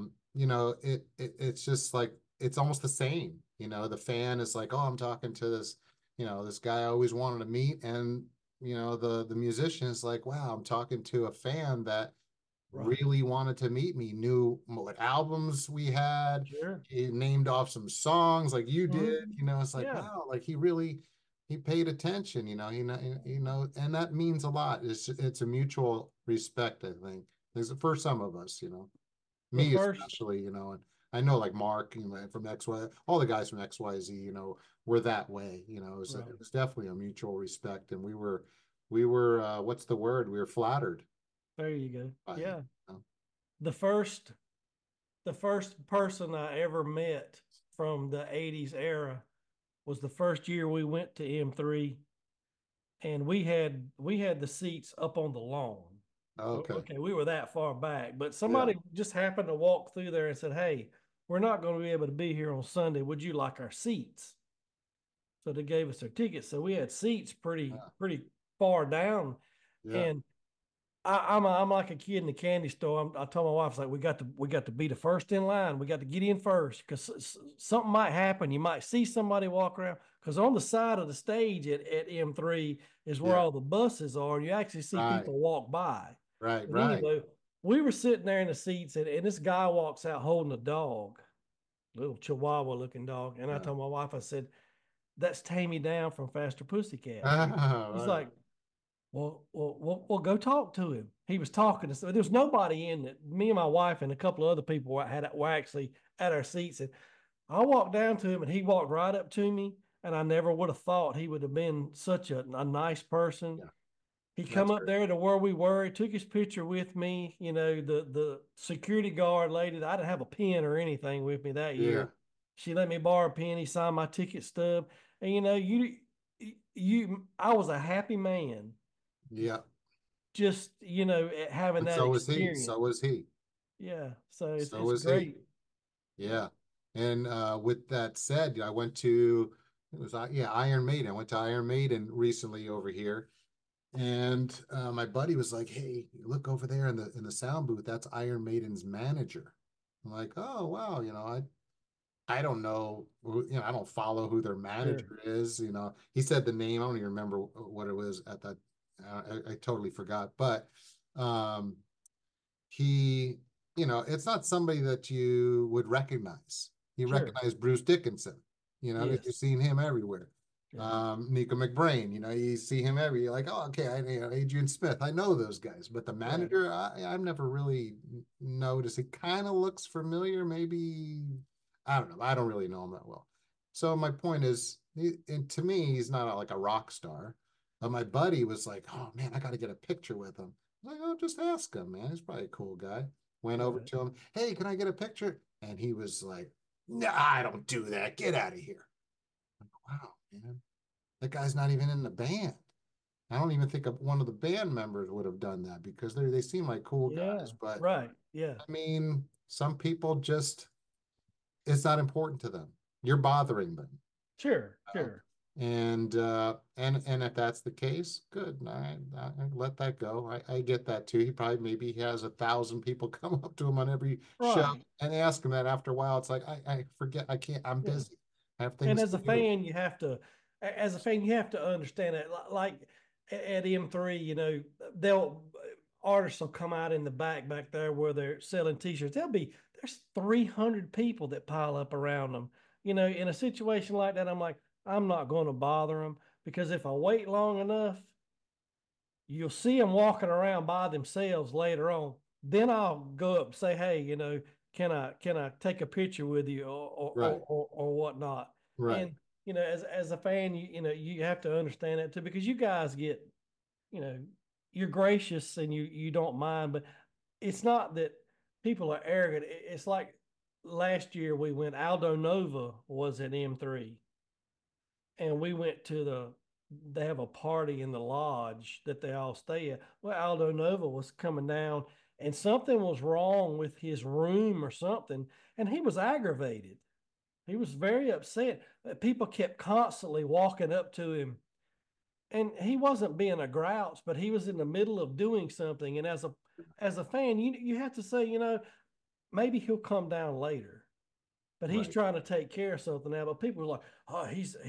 it's just like it's almost the same. The fan is like, oh, I'm talking to this guy I always wanted to meet. And the musician is like, wow, I'm talking to a fan that Right. really wanted to meet me, knew what albums we had. Sure. He named off some songs like you did. Mhm. It's like, Yeah. wow, like he paid attention, and that means a lot. It's a mutual respect, I think. There's for some of us, The me first. especially, and I know like Mark, from XY, all the guys from XYZ, were that way. Right. It was definitely a mutual respect, and we were what's the word? We were flattered There you go. by it. Yeah. You know? The first the first person I ever met from the 80s era was the first year we went to M3, and we had the seats up on the lawn. Okay. Okay, we were that far back, but Yeah. somebody just happened to walk through there and said, "Hey, we're not going to be able to be here on Sunday. Would you like our seats?" So they gave us their tickets. So we had seats pretty far down, Yeah. and I'm like a kid in the candy store. I told my wife, like, we got to be the first in line. We got to get in first because something might happen. You might see somebody walk around because on the side of the stage at M3 is where Yeah. all the buses are, and you actually see Right. people walk by. Right. But Right. anyway, we were sitting there in the seats, and this guy walks out holding a dog, little Chihuahua looking dog. And I Yeah. told my wife, I said, that's Tammy Down from Faster Pussycat. He's All right. like, well, go talk to him. He was talking to, so there's nobody in it. Me and my wife and a couple of other people were actually at our seats, and I walked down to him, and he walked right up to me, and I never would have thought he would have been such a nice person. Yeah, He that's come up great. there to where we were. He took his picture with me. You know, the security guard lady. I didn't have a pen or anything with me that Yeah, year. She let me borrow a pen. He signed my ticket stub, and you know, I was a happy man yeah. just having And that so was he. So experience. was he. Yeah, so it's So it's was he. great. Yeah. And with that said, I went to it was yeah, Iron Maiden. I went to Iron Maiden recently over here. And my buddy was like, "Hey, look over there in the sound booth. That's Iron Maiden's manager." I'm like, "Oh wow, I don't know, I don't follow who their Sure, manager is. He said the name. I don't even remember what it was at that. I totally forgot. But um, he, it's not somebody that you would recognize. You sure. recognize Bruce Dickinson, because you've Yes, seen him everywhere. yeah, Nico McBrain, you see him you're like, oh, okay, Adrian Smith, I know those guys, but the right. manager, I've never really noticed. It kind of looks familiar, maybe. I don't know. I don't really know him that well. So my point is, and to me, he's not like a rock star. But my buddy was like, oh man, I got to get a picture with him. Like, oh, just ask him, man. He's probably a cool guy. Went over Right. to him. Hey, can I get a picture? And he was like, "No, I don't do that. Get out of here." I'm like, wow, man. That guy's not even in the band. I don't even think one of the band members would have done that because they seem like cool Yeah, guys. But right. Yeah, I mean, some people just it's not important to them. You're bothering them. sure, know? sure. And if that's the case, good. I let that go. I get that too. Maybe he has 1,000 people come up to him on every show Right. and ask him that. After a while, it's like I forget. I can't. I'm Yeah. busy. I have And things as to a do. fan, as a fan, you have to understand that. Like at M3, they'll artists will come out in the back there where they're selling T-shirts. There's 300 people that pile up around them. In a situation like that, I'm like, I'm not going to bother them because if I wait long enough, you'll see them walking around by themselves later on. Then I'll go up and say, hey, can I take a picture with you Right. or whatnot? Right. And as a fan, you have to understand that too because you guys get you know you're gracious and you don't mind, but it's not that people are arrogant. It's like last year we went. Aldo Nova was at M3 and we went to they have a party in the lodge that they all stay at. Well, Aldo Nova was coming down and something was wrong with his room or something, and he was aggravated. He was very upset that people kept constantly walking up to him. And he wasn't being a grouch, but he was in the middle of doing something. And as a fan, you have to say, maybe he'll come down later, but he's Right. trying to take care of something now. But people are like, oh,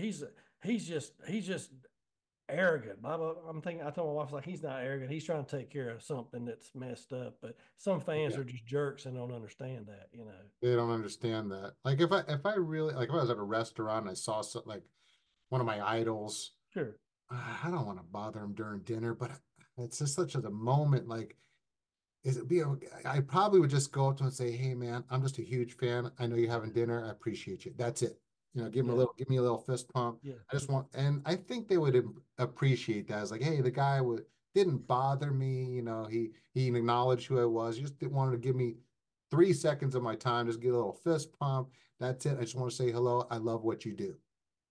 he's just arrogant. Blah, blah. I'm thinking, I told my wife, like, he's not arrogant. He's trying to take care of something that's messed up. But some fans Yeah. are just jerks and don't understand that. They don't understand that. Like if I really like if I was at a restaurant and I saw like one of my idols, Sure. I don't want to bother him during dinner, but it's just such a moment. Like is it be I probably would just go up to him and say, "Hey, man, I'm just a huge fan. I know you're having dinner. I appreciate you." That's it. Yeah. Give me a little fist pump. Yeah. I just want, and I think they would appreciate that. It's like, hey, the guy didn't bother me. He acknowledged who I was. He just didn't want to give me 3 seconds of my time. Just get a little fist pump. That's it. I just want to say hello. I love what you do.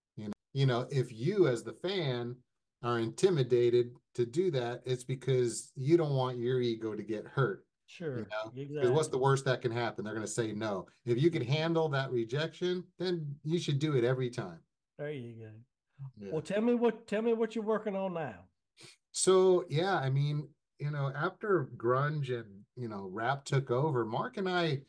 If you as the fan are intimidated to do that, it's because you don't want your ego to get hurt. Sure. Because what's the Exactly. worst that can happen? They're going to say no. If you can handle that rejection, then you should do it every time. There you go. Yeah. Well, tell me what you're working on now. So yeah, I mean, after grunge and rap took over, Mark and I,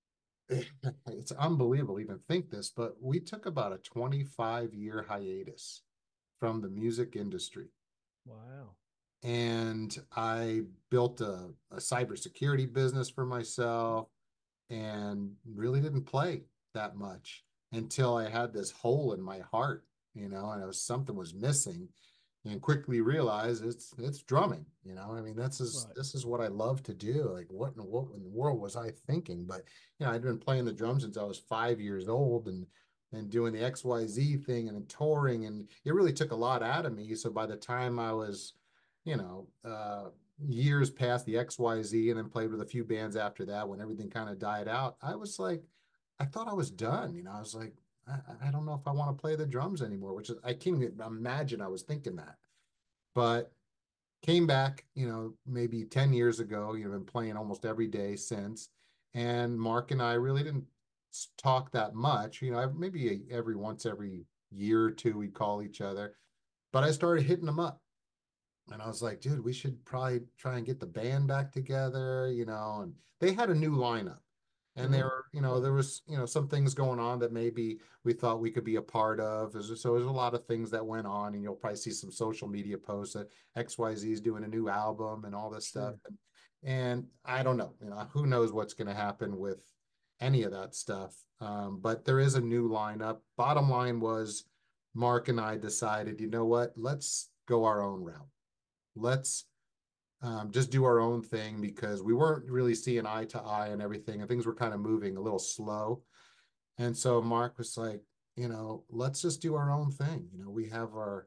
it's unbelievable to even think this, but we took about a 25-year hiatus from the music industry. Wow. And I built a cybersecurity business for myself and really didn't play that much until I had this hole in my heart. and it was something was missing, and quickly realized it's drumming. I mean, Right. this is what I love to do. Like, what in the world was I thinking? But I'd been playing the drums since I was 5 years old, and doing the XYZ thing and touring, and it really took a lot out of me. So by the time I was, you know, years past the XYZ, and then played with a few bands after that, when everything kind of died out, I was like, I thought I was done. I was like, I don't know if I want to play the drums anymore, which is, I can't even imagine I was thinking that. But came back, maybe 10 years ago, been playing almost every day since. And Mark and I really didn't talk that much. Maybe every year or two we'd call each other. But I started hitting him up. And I was like, dude, we should probably try and get the band back together, and they had a new lineup. And Hmm. there was, some things going on that maybe we thought we could be a part of. There's a lot of things that went on, and you'll probably see some social media posts that XYZ is doing a new album and all this stuff. Sure. And I don't know, who knows what's going to happen with any of that stuff. But there is a new lineup. Bottom line was Mark and I decided, you know what, let's go our own route. Let's just do our own thing, because we weren't really seeing eye to eye and everything, and things were kind of moving a little slow. And so Mark was like, let's just do our own thing. We have our,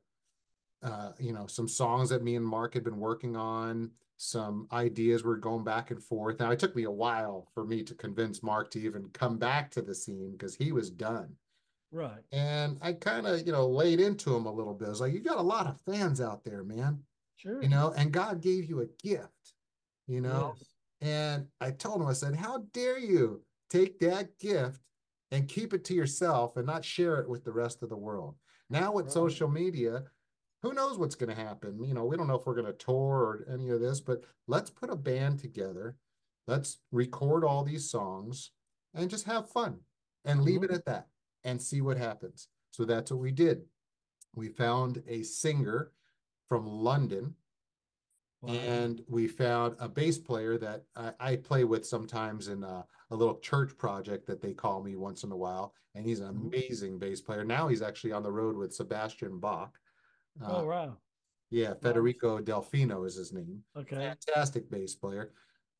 some songs that me and Mark had been working on, some ideas were going back and forth. Now, it took me a while for me to convince Mark to even come back to the scene, because he was done. Right. And I kind of, laid into him a little bit. I was like, you got a lot of fans out there, man, Sure. and God gave you a gift, you know. Yes. And I told him, I said, how dare you take that gift and keep it to yourself and not share it with the rest of the world? Now with Right. social media, who knows what's going to happen? We don't know if we're going to tour or any of this, but let's put a band together. Let's record all these songs and just have fun and leave Hmm. it at that and see what happens. So that's what we did. We found a singer from London, Wow. and we found a bass player that I play with sometimes in a little church project that they call me once in a while. And he's an Hmm. amazing bass player. Now he's actually on the road with Sebastian Bach. Uh, Oh, wow. yeah, Nice. Federico Delfino is his name. Okay. Fantastic bass player.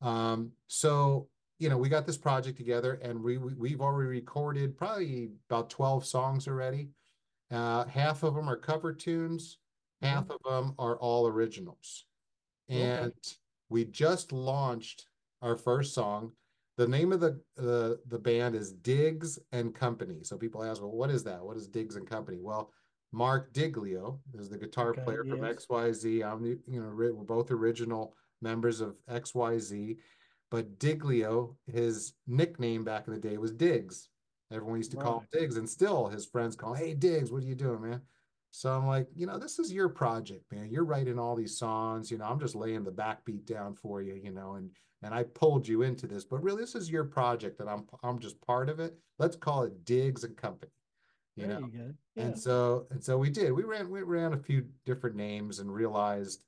So we got this project together, and we've already recorded probably about 12 songs already. Half of them are cover tunes, half Hmm. of them are all originals. Okay. And we just launched our first song. The name of the band is Diggs and Company. So people ask, well, what is that? What is Diggs and Company? Well, Mark Diglio is the guitar Okay. player from Yes. XYZ. We're both original members of XYZ, but Diglio, his nickname back in the day was Diggs. Everyone used to call him Right. Diggs, and still his friends call, hey, Diggs, what are you doing, man? So I'm like, this is your project, man. You're writing all these songs, I'm just laying the backbeat down for you, and I pulled you into this, but really this is your project, and I'm just part of it. Let's call it Diggs and Company, you There know. you go. And Yeah. so we did. We ran a few different names and realized,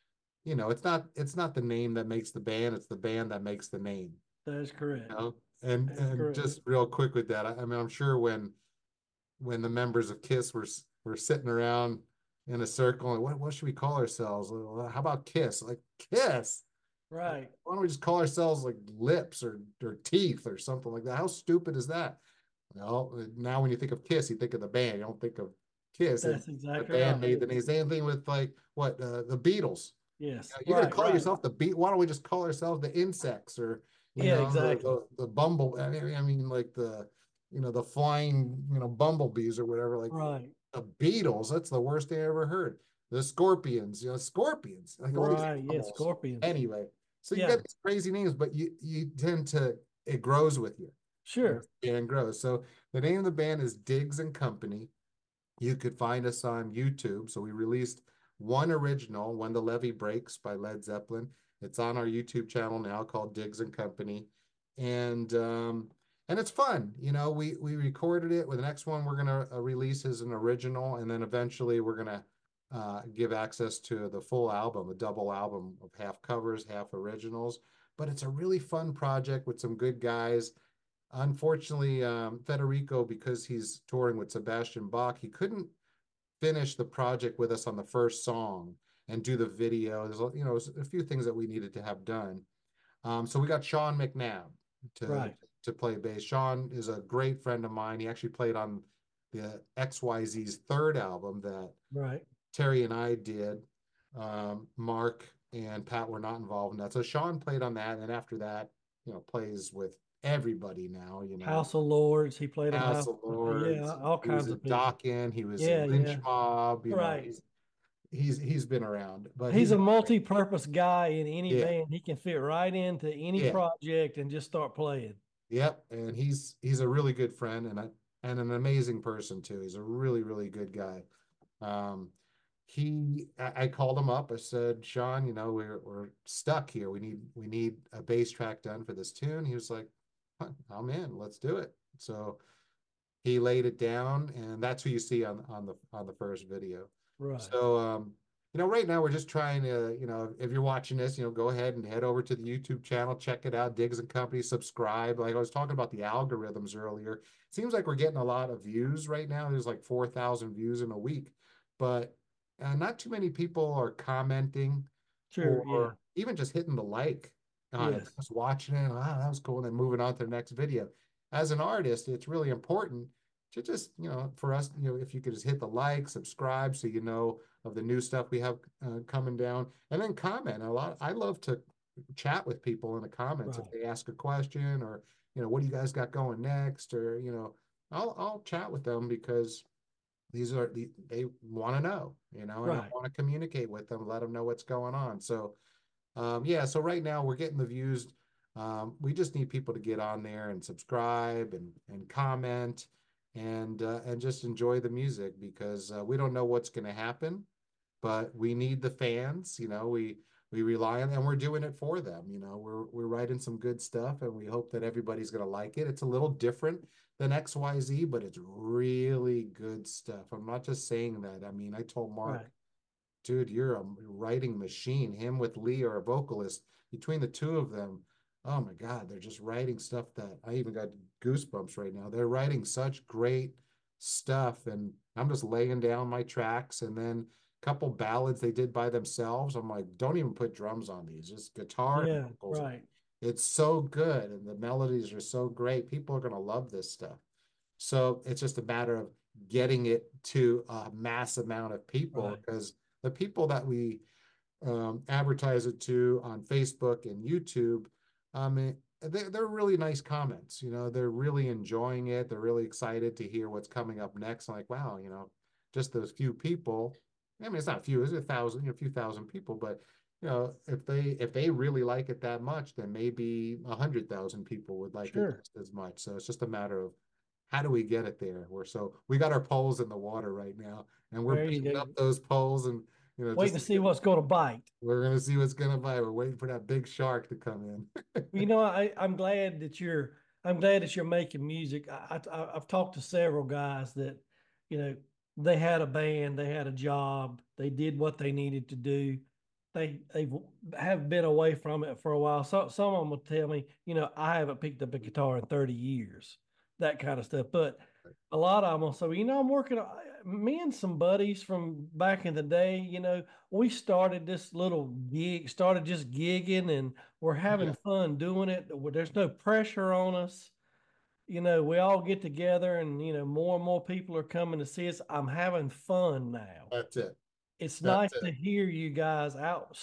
it's not the name that makes the band, it's the band that makes the name, That is you correct. know. And That's correct. just real quick with that, I mean, I'm sure when the members of KISS were sitting around in a circle, and what should we call ourselves? Well, how about KISS? Like, KISS. Right. Why don't we just call ourselves like Lips or Teeth or something like that? How stupid is that? Well, now when you think of KISS, you think of the band. You don't think of KISS, and That's the exactly band right. made the name. Same thing with like what the Beatles. Yes. You're gonna Right. call Right. yourself the Beat. Why don't we just call ourselves the Insects, or Yeah. Exactly. the Bumble? I mean, like the flying bumblebees or whatever. Like Right. the Beatles. That's the worst thing I ever heard. The Scorpions. Scorpions. Like all these Right. Yeah. animals. Scorpions. Anyway, so you Yeah. get these crazy names, but you tend to, it grows with you as Sure. the band grows. So the name of the band is Diggs and Company. You could find us on YouTube. So we released one original, When the Levee Breaks by Led Zeppelin. It's on our YouTube channel now, called Diggs and Company. And and it's fun. We recorded it. With the next one we're gonna release as an original, and then eventually we're gonna give access to the full album, a double album of half covers, half originals. But it's a really fun project with some good guys. Unfortunately, Federico, because he's touring with Sebastian Bach, he couldn't finish the project with us on the first song and do the video. There's a few things that we needed to have done. So we got Sean McNabb to Right. to play bass. Sean is a great friend of mine. He actually played on the XYZ's third album that Right. Terry and I did. Mark and Pat were not involved in that. So Sean played on that, and after that, plays with everybody now. House of Lords. He played on House House. of Yeah, Lords. all He was kinds in of people. Dokken. He was in Yeah, Lynch yeah. Mob. Right. He's been around, but He's he's a a great. multi-purpose guy in any Yeah, band. He can fit right into any yeah, project and just start playing. yep. And he's a really good friend and an amazing person too. He's a really really good guy. Um, I called him up. I said, Sean, we're stuck here. We need a bass track done for this tune. He was like, "Huh, I'm in. Let's do it." So he laid it down, and that's who you see on the first video. Right. So right now we're just trying to, if you're watching this, go ahead and head over to the YouTube channel, check it out, Diggs and Company, subscribe. Like I was talking about the algorithms earlier. It seems like we're getting a lot of views right now. There's like 4,000 views in a week, but not too many people are commenting Sure. Yeah. or even just hitting the like on it, Yes. just watching it. Wow, that was cool. And then moving on to the next video. As an artist, it's really important to just, for us, if you could just hit the like, subscribe, so you know of the new stuff we have coming down, and then comment a lot. I love to chat with people in the comments if Right. they ask a question or, what do you guys got going next? Or, I'll chat with them because they want to know, and I Right. want to communicate with them, let them know what's going on. So yeah, so right now we're getting the views. We just need people to get on there and subscribe and comment and just enjoy the music because we don't know what's going to happen, but we need the fans. We rely on them, and we're doing it for them. We're writing some good stuff, and we hope that everybody's going to like it. It's a little different than XYZ, but it's really good stuff. I'm not just saying that. I mean, I told Right. Mark, dude, you're a writing machine. Him with Lee are a vocalist. Between the two of them, oh my God, they're just writing stuff that I even got goosebumps right now. They're writing such great stuff, and I'm just laying down my tracks, and then a couple ballads they did by themselves. I'm like, don't even put drums on these, just guitar and Yeah. vocals. Right. It's so good, and the melodies are so great. People are gonna love this stuff. So it's just a matter of getting it to a mass amount of people Right. because the people that we advertise it to on Facebook and YouTube, they're really nice comments. They're really enjoying it. They're really excited to hear what's coming up next. I'm like, wow, just those few people. I mean, it's not few, it's a thousand, a few thousand people, but if they really like it that much, then maybe 100,000 people would like it Sure. just as much. So it's just a matter of how do we get it there? We got our poles in the water right now, and we're There you beating up go. those poles and Waiting just to see what's going to bite. we're gonna see what's gonna bite. We're waiting for that big shark to come in. I'm glad that you're making music. I've talked to several guys that, you know, they had a band, they had a job, they did what they needed to do. They have been away from it for a while. So some of them will tell me, I haven't picked up a guitar in 30 years, that kind of stuff. But a lot of them will say, I'm working on me and some buddies from back in the day, we started this little gig, started just gigging and we're having Yeah, fun doing it. There's no pressure on us. We all get together and, more and more people are coming to see us. I'm having fun now. that's it. It's That's nice to it. hear you guys out.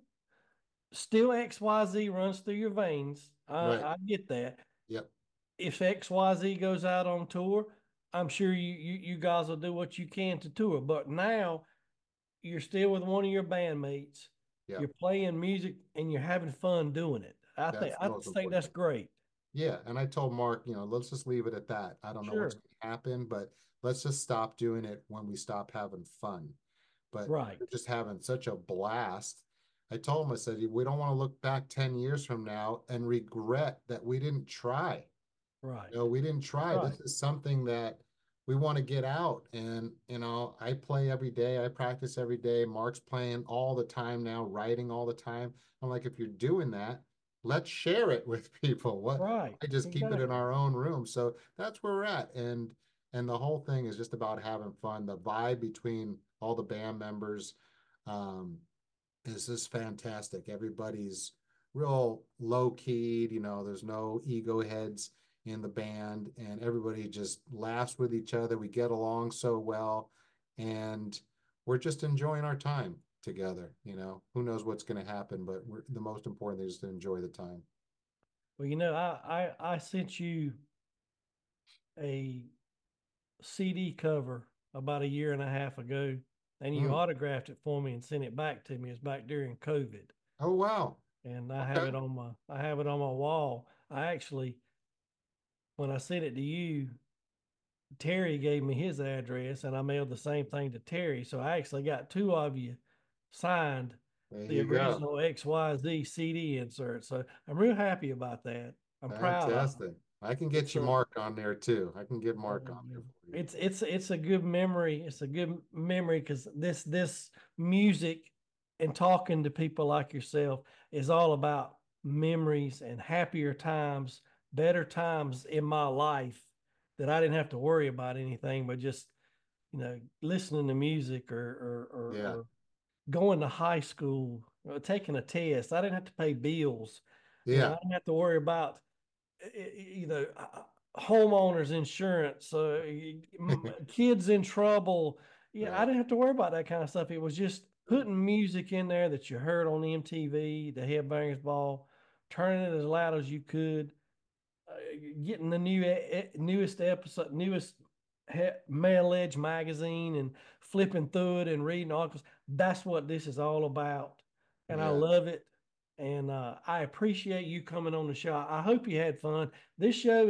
Still XYZ runs through your veins. Right. I get that. Yep. If XYZ goes out on tour, I'm sure you guys will do what you can to tour. But now you're still with one of your bandmates. You're Yep. playing music and you're having fun doing it. I think That's the I most think important that's thing. great. Yeah, and I told Mark, let's just leave it at that. I don't know what's Sure. going to happen, but let's just stop doing it when we stop having fun. But we're Right. just having such a blast. I told him, I said, we don't want to look back 10 years from now and regret that we didn't try. Right. We didn't try. Right. This is something that we want to get out. And, I play every day. I practice every day. Mark's playing all the time now, writing all the time. I'm like, if you're doing that, let's share it with people. What Right. I just keep it in Exactly. our own room. So that's where we're at. And And the whole thing is just about having fun. The vibe between all the band members um, is just fantastic. Everybody's real low keyed, there's no ego heads in the band, and everybody just laughs with each other. We get along so well, and we're just enjoying our time together. Who knows what's going to happen, but the most important thing is to enjoy the time. Well, I sent you a CD cover about a year and a half ago, and you Mm. autographed it for me and sent it back to me. It's back during COVID, Oh, wow. and Okay. I have it on my wall. I actually, when I sent it to you, Terry gave me his address, and I mailed the same thing to Terry. So I actually got two of you signed There the you go. original XYZ CD insert. So I'm real happy about that. I'm proud of it. Fantastic. I can get It's you a Mark on there too. I can get Mark on there um, for you. it's a good memory. It's a good memory because this music and talking to people like yourself is all about memories and happier times, better times in my life that I didn't have to worry about anything but just listening to music Yeah. or going to high school or taking a test. I didn't have to pay bills. I Yeah. didn't have to worry about you know, homeowners insurance, kids in trouble. Yeah, I Right. didn't have to worry about that kind of stuff. It was just putting music in there that you heard on MTV, the Headbangers Ball, turning it as loud as you could, uh, getting the newest episode, newest Male Edge magazine, and flipping through it and reading articles. That's what this is all about, and I Yeah. love it. And I appreciate you coming on the show. I hope you had fun. This show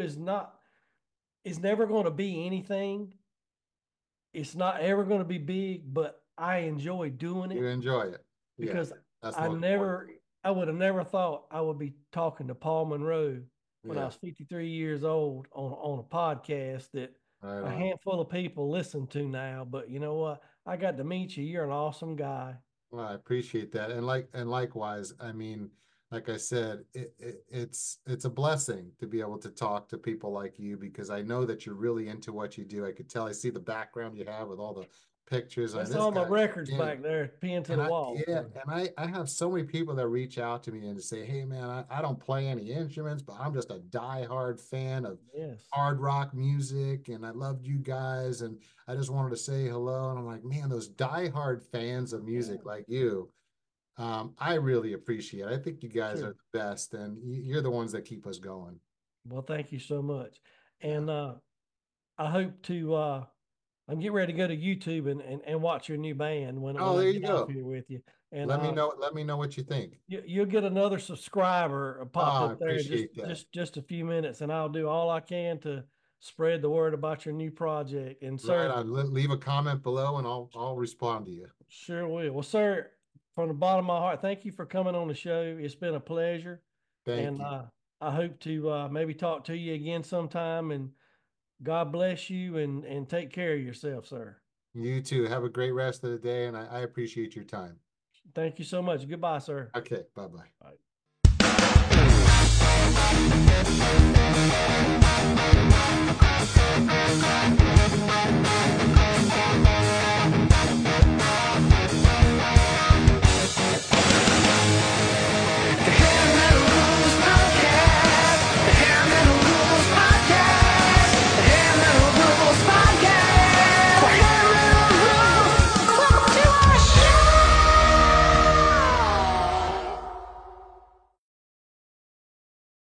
is never going to be anything. It's not ever going to be big, but I enjoy doing You it enjoy it. Yeah. because That's the most important thing. I would have never thought I would be talking to Paul Monroe when I Yeah. was 53 years old on a podcast that Right a on. handful of people listen to now. But you know what? I got to meet you. You're an awesome guy. Well, I appreciate that. And likewise, I mean, like I said, it's a blessing to be able to talk to people like you because I know that you're really into what you do. I could tell. I see the background you have with all the pictures. That's This all my guy, records yeah. back there, pinned to And the wall. So I have so many people that reach out to me and say, hey man, I don't play any instruments, but I'm just a diehard fan of yes, hard rock music and I loved you guys and I just wanted to say hello. And I'm like, man, those diehard fans of music yeah, like you, I really appreciate it. I think you guys are sure. the best and you're the ones that keep us going. Well, thank you so much. Yeah. And I hope to I'm getting ready to go to YouTube and watch your new band when Oh, I there you get off go. here with you. And Let me know what you think. you'll get another subscriber pop Oh, I up there in appreciate that. just a few minutes, and I'll do all I can to spread the word about your new project. And Right sir, on. Leave a comment below and I'll respond to you. sure will. Well, sir, from the bottom of my heart, thank you for coming on the show. It's been a pleasure, Thank and you. I hope to maybe talk to you again sometime. And God bless you, and take care of yourself, sir. You too. Have a great rest of the day, and I appreciate your time. Thank you so much. Goodbye, sir. Okay, bye bye. Bye.